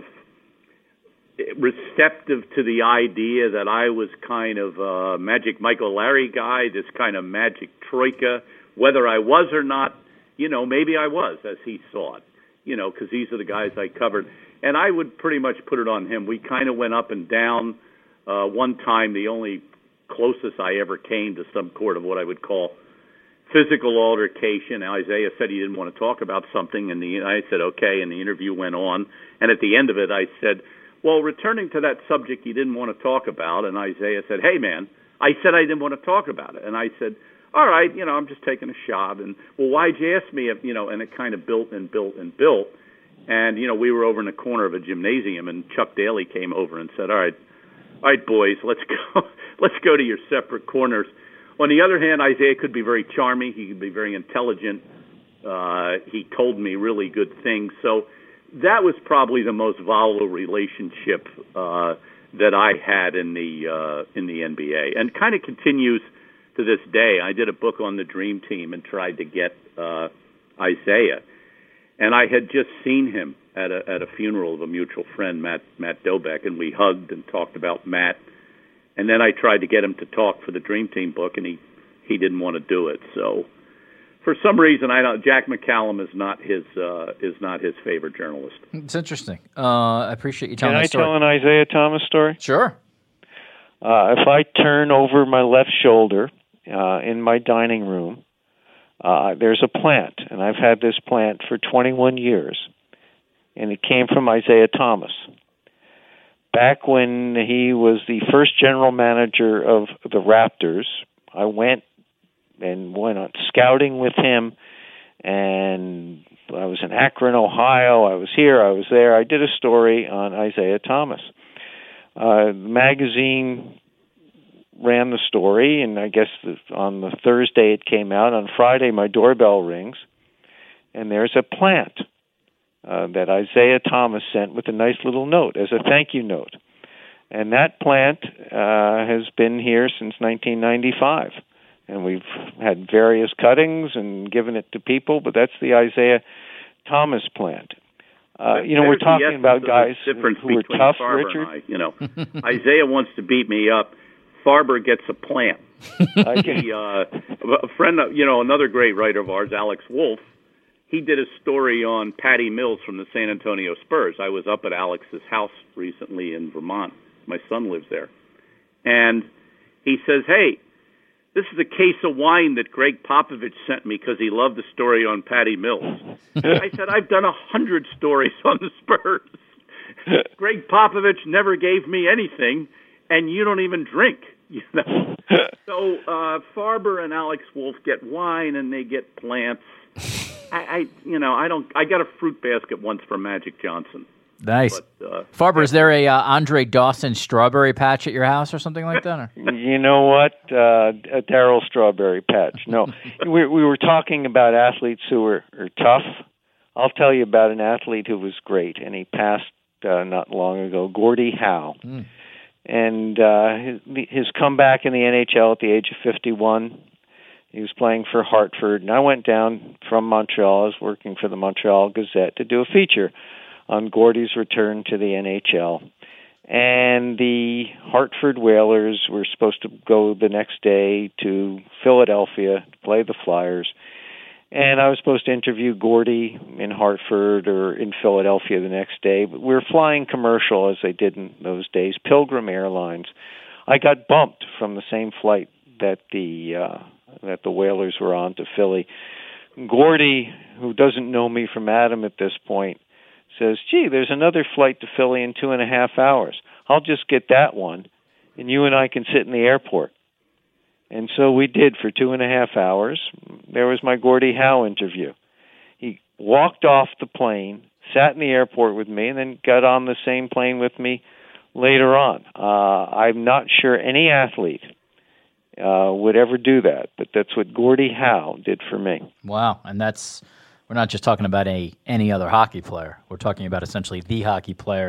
receptive to the idea that I was kind of a Magic Mike O'Leary guy, this kind of magic troika. Whether I was or not, maybe I was, as he saw it, because these are the guys I covered. And I would pretty much put it on him. We kind of went up and down. One time, the only closest I ever came to some sort of what I would call physical altercation. Isaiah said he didn't want to talk about something, and I said, okay, and the interview went on. And at the end of it, I said, well, returning to that subject you didn't want to talk about, and Isaiah said, hey, man, I said I didn't want to talk about it. And I said, all right, I'm just taking a shot. And, well, why'd you ask me if, and it kind of built and built and built. And, we were over in the corner of a gymnasium, and Chuck Daly came over and said, all right, boys, let's go to your separate corners. On the other hand, Isaiah could be very charming. He could be very intelligent. He told me really good things. So that was probably the most volatile relationship that I had in the NBA, and kind of continues to this day. I did a book on the Dream Team and tried to get Isiah, and I had just seen him at a funeral of a mutual friend, Matt Dobeck, and we hugged and talked about Matt. And then I tried to get him to talk for the Dream Team book, and he didn't want to do it. So for some reason, Jack McCallum is not his favorite journalist. It's interesting. I appreciate you telling that story. Can I tell an Isiah Thomas story? Sure. If I turn over my left shoulder in my dining room, there's a plant, and I've had this plant for 21 years, and it came from Isiah Thomas. Back when he was the first general manager of the Raptors, I went on scouting with him, and I was in Akron, Ohio. I was here, I was there. I did a story on Isiah Thomas. The magazine ran the story, and I guess on the Thursday it came out. On Friday, my doorbell rings, and there's a plant that Isiah Thomas sent with a nice little note as a thank you note. And that plant has been here since 1995. And we've had various cuttings and given it to people, but that's the Isiah Thomas plant. We're talking about guys who are tough, Richard. Isiah wants to beat me up. Farber gets a plant. A friend, another great writer of ours, Alex Wolf, he did a story on Patty Mills from the San Antonio Spurs. I was up at Alex's house recently in Vermont. My son lives there. And he says, hey, this is a case of wine that Greg Popovich sent me because he loved the story on Patty Mills. I said, I've done 100 stories on the Spurs. Greg Popovich never gave me anything, and you don't even drink. So Farber and Alex Wolf get wine, and they get plants. I got a fruit basket once from Magic Johnson. Nice. But, Farber, is there a Andre Dawson strawberry patch at your house or something like that? Or? You know what? A Darryl strawberry patch. No. we were talking about athletes who are tough. I'll tell you about an athlete who was great, and he passed not long ago, Gordie Howe. And his comeback in the NHL at the age of 51, he was playing for Hartford, and I went down from Montreal. I was working for the Montreal Gazette to do a feature on Gordie's return to the NHL. And the Hartford Whalers were supposed to go the next day to Philadelphia to play the Flyers. And I was supposed to interview Gordie in Hartford or in Philadelphia the next day. But we were flying commercial, as they did in those days, Pilgrim Airlines. I got bumped from the same flight that the Whalers were on to Philly. Gordie, who doesn't know me from Adam at this point, says, gee, there's another flight to Philly in 2.5 hours. I'll just get that one, and you and I can sit in the airport. And so we did for 2.5 hours. There was my Gordie Howe interview. He walked off the plane, sat in the airport with me, and then got on the same plane with me later on. I'm not sure any athlete would ever do that, but that's what Gordie Howe did for me. Wow, and we're not just talking about any other hockey player. We're talking about essentially the hockey player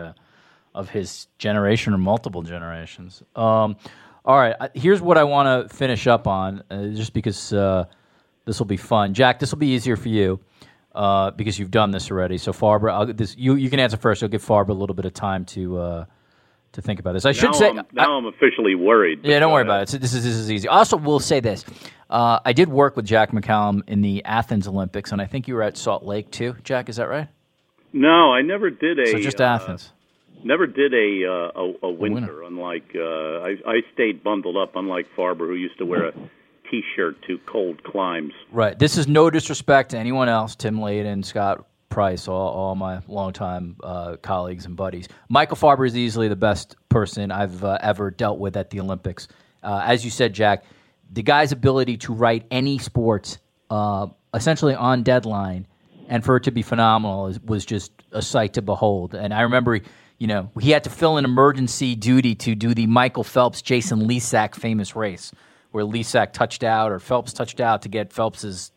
of his generation or multiple generations. All right, here's what I want to finish up on, just because this will be fun. Jack, this will be easier for you because you've done this already. So Farber, you can answer first. I'll give Farber a little bit of time to think about this. I'm officially worried. Yeah, don't worry about it. So this is easy. Also, we'll say this. I did work with Jack McCallum in the Athens Olympics, and I think you were at Salt Lake too. Jack, is that right? No, I never did So just Athens. Never did a winter. Unlike I stayed bundled up. Unlike Farber, who used to wear a T-shirt to cold climes. Right. This is no disrespect to anyone else. Tim Layden, Scott Price, all my longtime colleagues and buddies. Michael Farber is easily the best person I've ever dealt with at the Olympics. As you said, Jack, the guy's ability to write any sports essentially on deadline and for it to be phenomenal was just a sight to behold. And I remember, he had to fill in emergency duty to do the Michael Phelps, Jason Lesack famous race where Lesack touched out or Phelps touched out to get Phelps's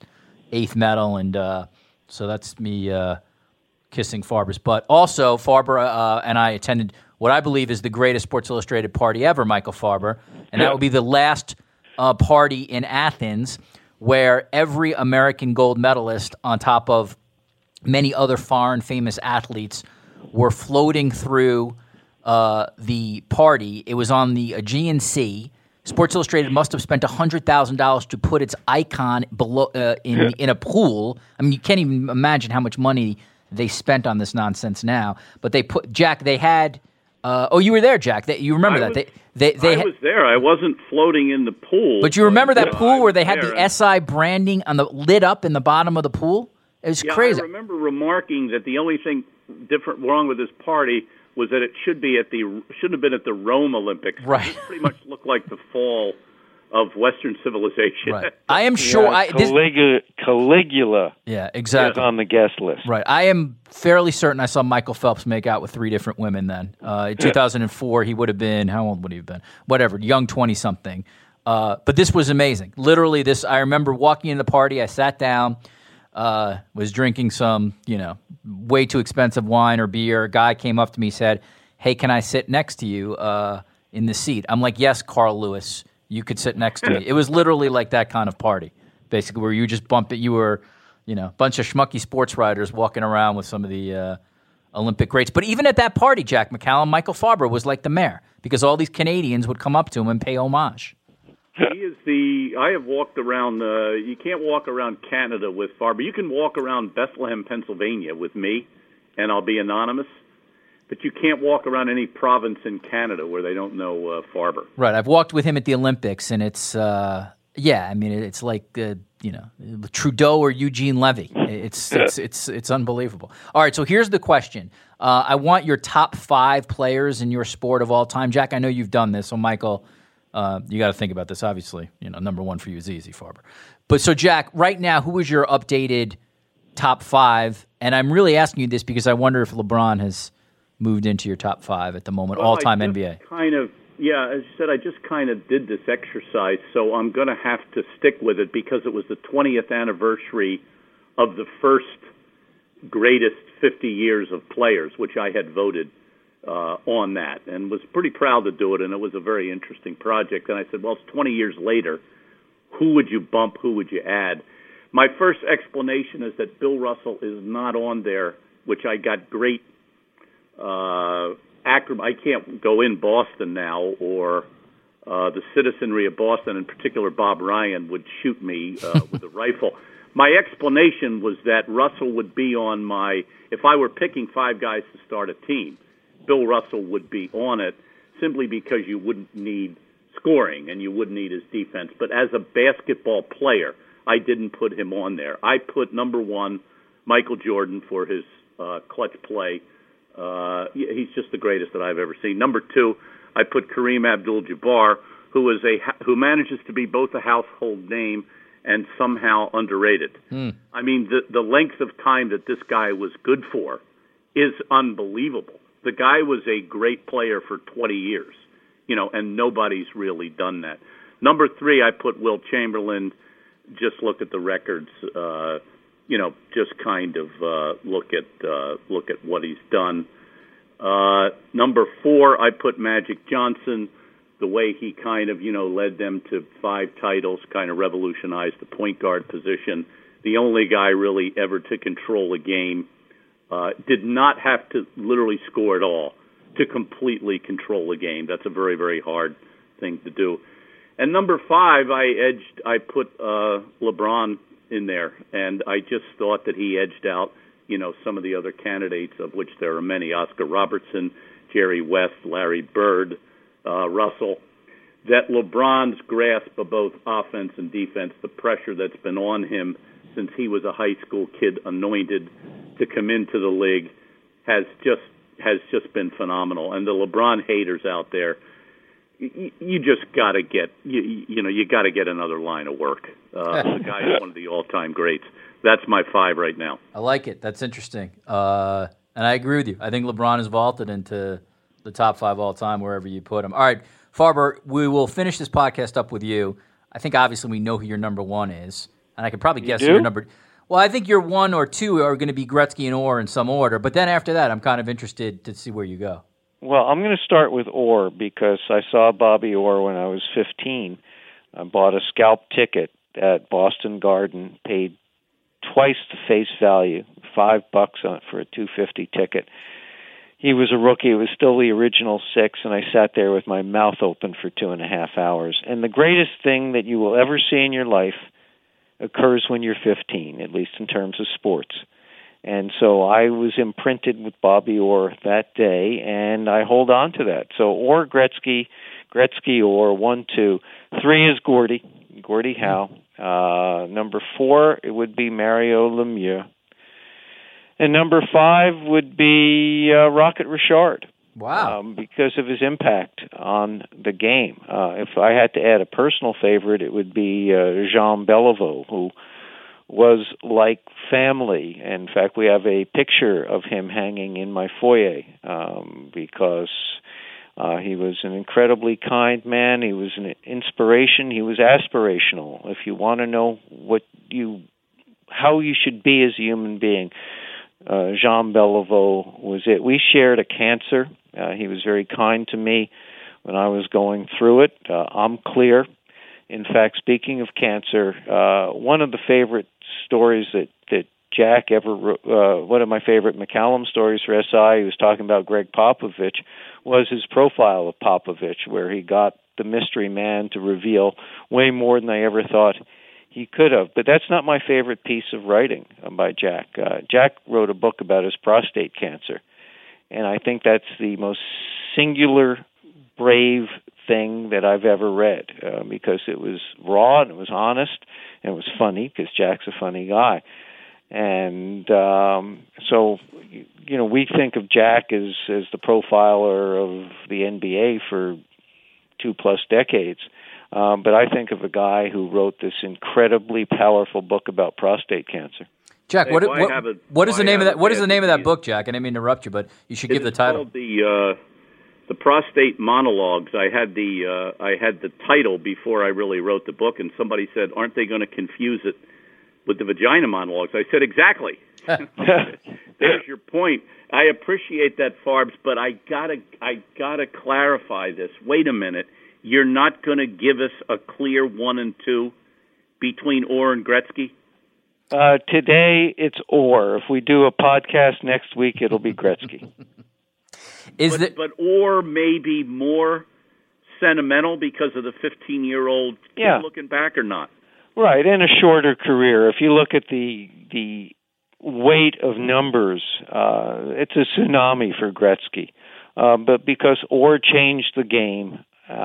8th medal, and so that's me kissing Farber's butt. Also, Farber and I attended what I believe is the greatest Sports Illustrated party ever, Michael Farber, and that will be the last party in Athens, where every American gold medalist, on top of many other foreign famous athletes, were floating through the party. It was on the Aegean Sea. Sports Illustrated must have spent $100,000 to put its icon below in a pool. I mean, you can't even imagine how much money they spent on this nonsense now. But they put Jack. They had. You were there, Jack. You remember that? I was there. I wasn't floating in the pool. But you remember that pool where they had the SI branding on the lit up in the bottom of the pool? It was crazy. I remember remarking that the only thing wrong with this party was that it shouldn't have been at the Rome Olympics. Right. It pretty much looked like the fall of Western civilization. Right. I am sure. Caligula. Yeah, exactly. Is on the guest list. Right. I am fairly certain I saw Michael Phelps make out with 3 different women then. In 2004, he would have been, how old would he have been? Whatever, young 20-something. But this was amazing. Literally, I remember walking into the party, I sat down, was drinking some, way too expensive wine or beer. A guy came up to me, said, "Hey, can I sit next to you in the seat?" I'm like, "Yes, Carl Lewis, you could sit next to me." It was literally like that kind of party, basically, where you just bump it. You were, a bunch of schmucky sports writers walking around with some of the Olympic greats. But even at that party, Jack McCallum, Michael Farber was like the mayor, because all these Canadians would come up to him and pay homage. He is I have walked around, you can't walk around Canada with Farber. You can walk around Bethlehem, Pennsylvania with me, and I'll be anonymous. But you can't walk around any province in Canada where they don't know Farber. Right. I've walked with him at the Olympics, and it's, it's like, Trudeau or Eugene Levy. It's unbelievable. All right, so here's the question. I want your top 5 players in your sport of all time. Jack, I know you've done this, so Michael, you got to think about this. Obviously, number 1 for you is easy, Farber. But so, Jack, right now, who is your updated top 5? And I'm really asking you this because I wonder if LeBron has moved into your top 5 at the moment, all-time NBA. As you said, I just kind of did this exercise, so I'm going to have to stick with it because it was the 20th anniversary of the first greatest 50 years of players, which I had voted on that, and was pretty proud to do it, and it was a very interesting project. And I said, well, it's 20 years later. Who would you bump? Who would you add? My first explanation is that Bill Russell is not on there, which I got great I can't go in Boston now, or the citizenry of Boston, in particular Bob Ryan, would shoot me with a rifle. My explanation was that Russell would be on if I were picking 5 guys to start a team, Bill Russell would be on it simply because you wouldn't need scoring and you wouldn't need his defense. But as a basketball player, I didn't put him on there. I put number 1, Michael Jordan, for his clutch play. He's just the greatest that I've ever seen. Number 2, I put Kareem Abdul-Jabbar, who manages to be both a household name and somehow underrated. I mean, the length of time that this guy was good for is unbelievable. The guy was a great player for 20 years, and nobody's really done that. Number 3, I put Wilt Chamberlain. Just look at the records, just kind of look at what he's done. Number 4, I put Magic Johnson. The way he kind of, led them to 5 titles, kind of revolutionized the point guard position. The only guy really ever to control a game. Did not have to literally score at all to completely control a game. That's a very, very hard thing to do. And number 5, I put LeBron in there, and I just thought that he edged out, some of the other candidates, of which there are many: Oscar Robertson, Jerry West, Larry Bird, Russell. That LeBron's grasp of both offense and defense, the pressure that's been on him since he was a high school kid anointed to come into the league, has just been phenomenal. And the LeBron haters out there, you just got to get you got to get another line of work. The guy's one of the all-time greats. That's my 5 right now. I like it. That's interesting, and I agree with you. I think LeBron has vaulted into the top 5 all-time wherever you put him. All right, Farber, we will finish this podcast up with you. I think obviously we know who your number 1 is. and I could probably guess do? your number. Well, I think your 1 or 2 are going to be Gretzky and Orr in some order, but then after that, I'm kind of interested to see where you go. Well, I'm going to start with Orr because I saw Bobby Orr when I was 15. I bought a scalp ticket at Boston Garden, paid twice the face value, $5 for a $2.50 ticket. He was a rookie. It was still the original 6, and I sat there with my mouth open for 2.5 hours. And the greatest thing that you will ever see in your life occurs when you're 15, at least in terms of sports. And so I was imprinted with Bobby Orr that day, and I hold on to that. So Orr, Gretzky, Orr, 1, 2. 3 is Gordie Howe. Number 4, it would be Mario Lemieux. And number 5 would be Rocket Richard. Wow. Because of his impact on the game. If I had to add a personal favorite, it would be Jean Beliveau, who was like family. In fact, we have a picture of him hanging in my foyer because he was an incredibly kind man. He was an inspiration. He was aspirational. If you want to know how you should be as a human being, Jean Beliveau was it. We shared a cancer. He was very kind to me when I was going through it. I'm clear. In fact, speaking of cancer, one of the favorite stories that Jack ever wrote, one of my favorite McCallum stories for SI, he was talking about Greg Popovich, was his profile of Popovich, where he got the mystery man to reveal way more than I ever thought he could have. But that's not my favorite piece of writing by Jack. Jack wrote a book about his prostate cancer, and I think that's the most singular, brave thing that I've ever read because it was raw and it was honest and it was funny because Jack's a funny guy. And so, we think of Jack as the profiler of the NBA for 2+ decades. But I think of a guy who wrote this incredibly powerful book about prostate cancer. Jack, what is the name of that? What is the name of that book, Jack? I didn't mean to interrupt you, but you should give the title. It's called the Prostate Monologues. I had the title before I really wrote the book, and somebody said, "Aren't they going to confuse it with the Vagina Monologues?" I said, "Exactly." There's your point. I appreciate that, Farbs, but I gotta clarify this. Wait a minute. You're not going to give us a clear 1 and 2 between Orr and Gretzky? Today it's Orr. If we do a podcast next week, it'll be Gretzky. But Orr may be more sentimental because of the 15-year-old kid looking back, or not? Right, and a shorter career. If you look at the weight of numbers, it's a tsunami for Gretzky. But because Orr changed the game,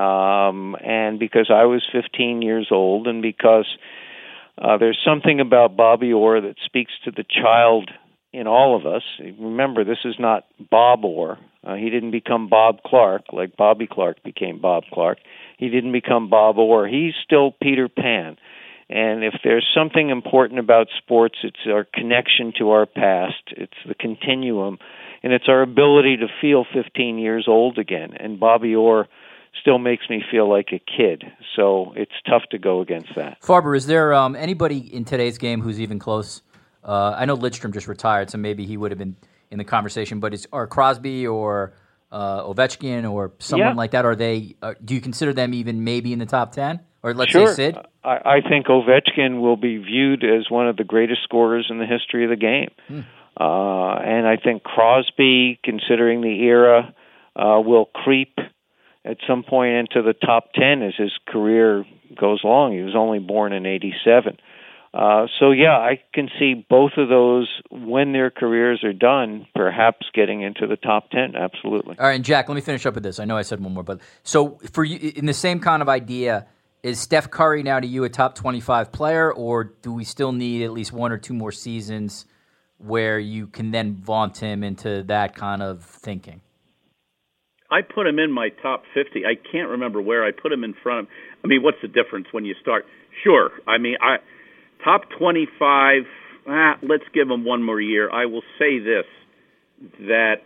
and because I was 15 years old, and because there's something about Bobby Orr that speaks to the child in all of us. Remember, this is not Bob Orr. He didn't become Bob Clark like Bobby Clark became Bob Clark. He didn't become Bob Orr. He's still Peter Pan. And if there's something important about sports, it's our connection to our past. It's the continuum. And it's our ability to feel 15 years old again. And Bobby Orr still makes me feel like a kid. So it's tough to go against that. Farber, is there anybody in today's game who's even close? I know Lidstrom just retired, so maybe he would have been in the conversation. But are Crosby or Ovechkin or someone like that, are they? Do you consider them even maybe in the top 10? Or let's say Sid? I think Ovechkin will be viewed as one of the greatest scorers in the history of the game. And I think Crosby, considering the era, will creep at some point into the top 10 as his career goes along. He was only born in 87. I can see both of those, when their careers are done, perhaps getting into the top 10, absolutely. All right, and Jack, let me finish up with this. I know I said one more, but so for you, in the same kind of idea, is Steph Curry now to you a top 25 player, or do we still need at least 1 or 2 more seasons where you can then vaunt him into that kind of thinking? I put him in my top 50. I can't remember where I put him in front of. I mean, what's the difference when you start? Sure. I mean, top 25. Let's give him one more year. I will say this: that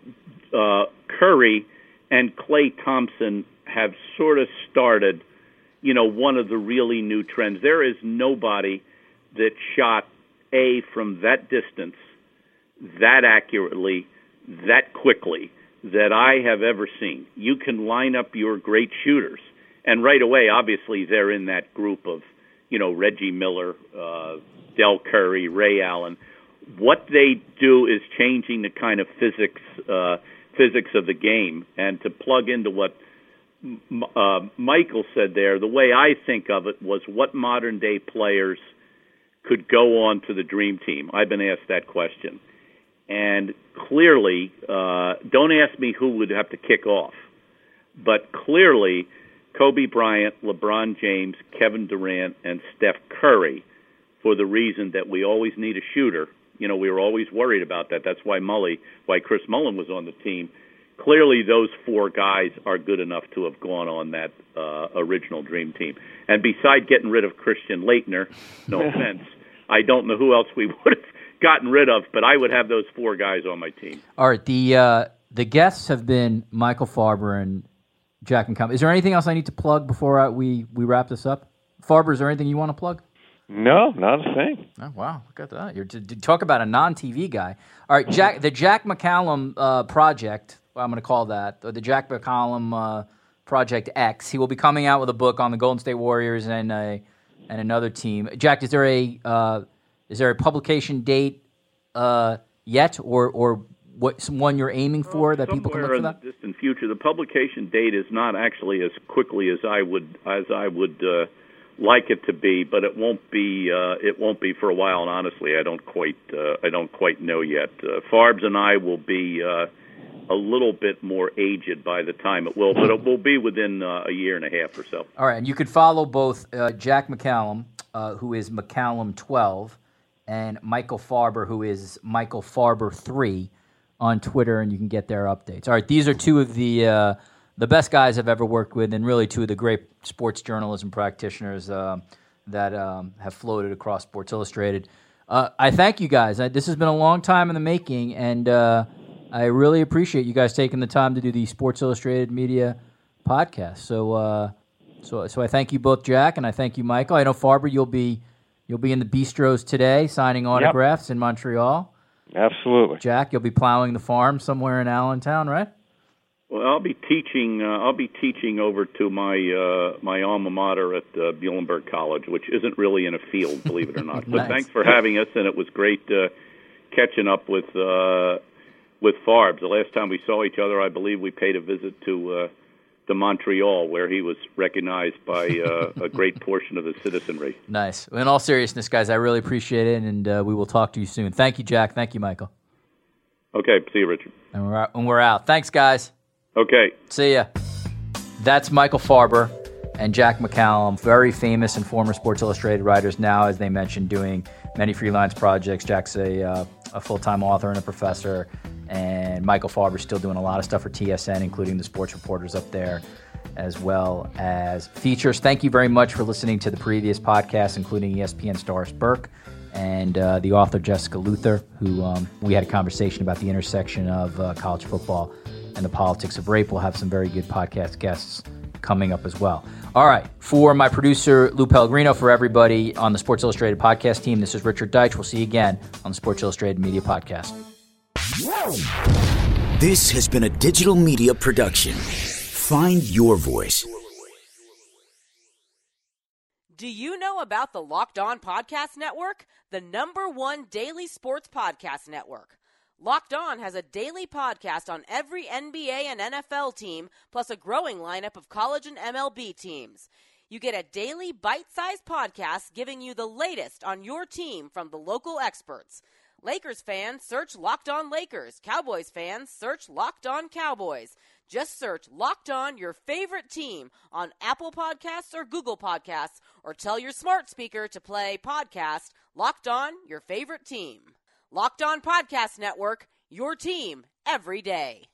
Curry and Klay Thompson have sort of started, one of the really new trends. There is nobody that shot from that distance, that accurately, that quickly that I have ever seen. You can line up your great shooters, and right away, obviously, they're in that group of, Reggie Miller, Del Curry, Ray Allen. What they do is changing the kind of physics of the game, and to plug into what Michael said there, the way I think of it was what modern-day players could go on to the Dream Team. I've been asked that question. And clearly, don't ask me who would have to kick off, but clearly Kobe Bryant, LeBron James, Kevin Durant, and Steph Curry, for the reason that we always need a shooter. We were always worried about that. That's why Chris Mullin was on the team. Clearly, those four guys are good enough to have gone on that original Dream Team. And beside getting rid of Christian Laettner, no offense, I don't know who else we would have gotten rid of, but I would have those four guys on my team. All right, the guests have been Michael Farber and Jack McCallum. Is there anything else I need to plug before we wrap this up? Farber, is there anything you want to plug? No, not a thing. Oh, wow, look at that. You're talk about a non-TV guy. All right, the Jack McCallum project, I'm going to call that, the Jack McCallum Project X. He will be coming out with a book on the Golden State Warriors and another team. Jack, is there a publication date yet, or what one you're aiming for that people can look for that? In the distant future, the publication date is not actually as quickly as I would like it to be, but it won't be for a while. And honestly, I don't quite know yet. Farbs and I will be a little bit more aged by the time it will, but it will be within a year and a half or so. All right, and you could follow both Jack McCallum, who is McCallum12, and Michael Farber, who is Michael Farber 3, on Twitter, and you can get their updates. All right, these are two of the best guys I've ever worked with, and really two of the great sports journalism practitioners that have floated across Sports Illustrated. I thank you guys. This has been a long time in the making, and I really appreciate you guys taking the time to do the Sports Illustrated Media podcast. So I thank you both, Jack, and I thank you, Michael. I know Farber, you'll be in the bistros today, signing autographs in Montreal. Absolutely. Jack, you'll be plowing the farm somewhere in Allentown, right? Well, I'll be teaching over to my alma mater at Muhlenberg College, which isn't really in a field, believe it or not. But Nice. Thanks for having us, and it was great catching up with Farbs. The last time we saw each other, I believe we paid a visit to Montreal, where he was recognized by a great portion of the citizenry. Nice. In all seriousness, guys, I really appreciate it, and we will talk to you soon. Thank you, Jack. Thank you, Michael. Okay, see you, Richard. And we're out. Thanks, guys. Okay. See ya. That's Michael Farber and Jack McCallum, very famous and former Sports Illustrated writers now, as they mentioned, doing many freelance projects. Jack's a full-time author and a professor, and Michael Farber's still doing a lot of stuff for TSN, including the sports reporters up there, as well as features. Thank you very much for listening to the previous podcast, including ESPN's Doris Burke and the author Jessica Luther, who we had a conversation about the intersection of college football and the politics of rape. We'll have some very good podcast guests coming up as well. All right. For my producer, Lou Pellegrino, for everybody on the Sports Illustrated podcast team, this is Richard Deitch. We'll see you again on the Sports Illustrated Media Podcast. This has been a digital media production. Find your voice. Do you know about the Locked On Podcast Network? The #1 daily sports podcast network. Locked On has a daily podcast on every NBA and NFL team, plus a growing lineup of college and MLB teams. You get a daily bite-sized podcast giving you the latest on your team from the local experts. Lakers fans, search Locked On Lakers. Cowboys fans, search Locked On Cowboys. Just search Locked On your favorite team on Apple Podcasts or Google Podcasts, or tell your smart speaker to play podcast Locked On your favorite team. Locked On Podcast Network, your team every day.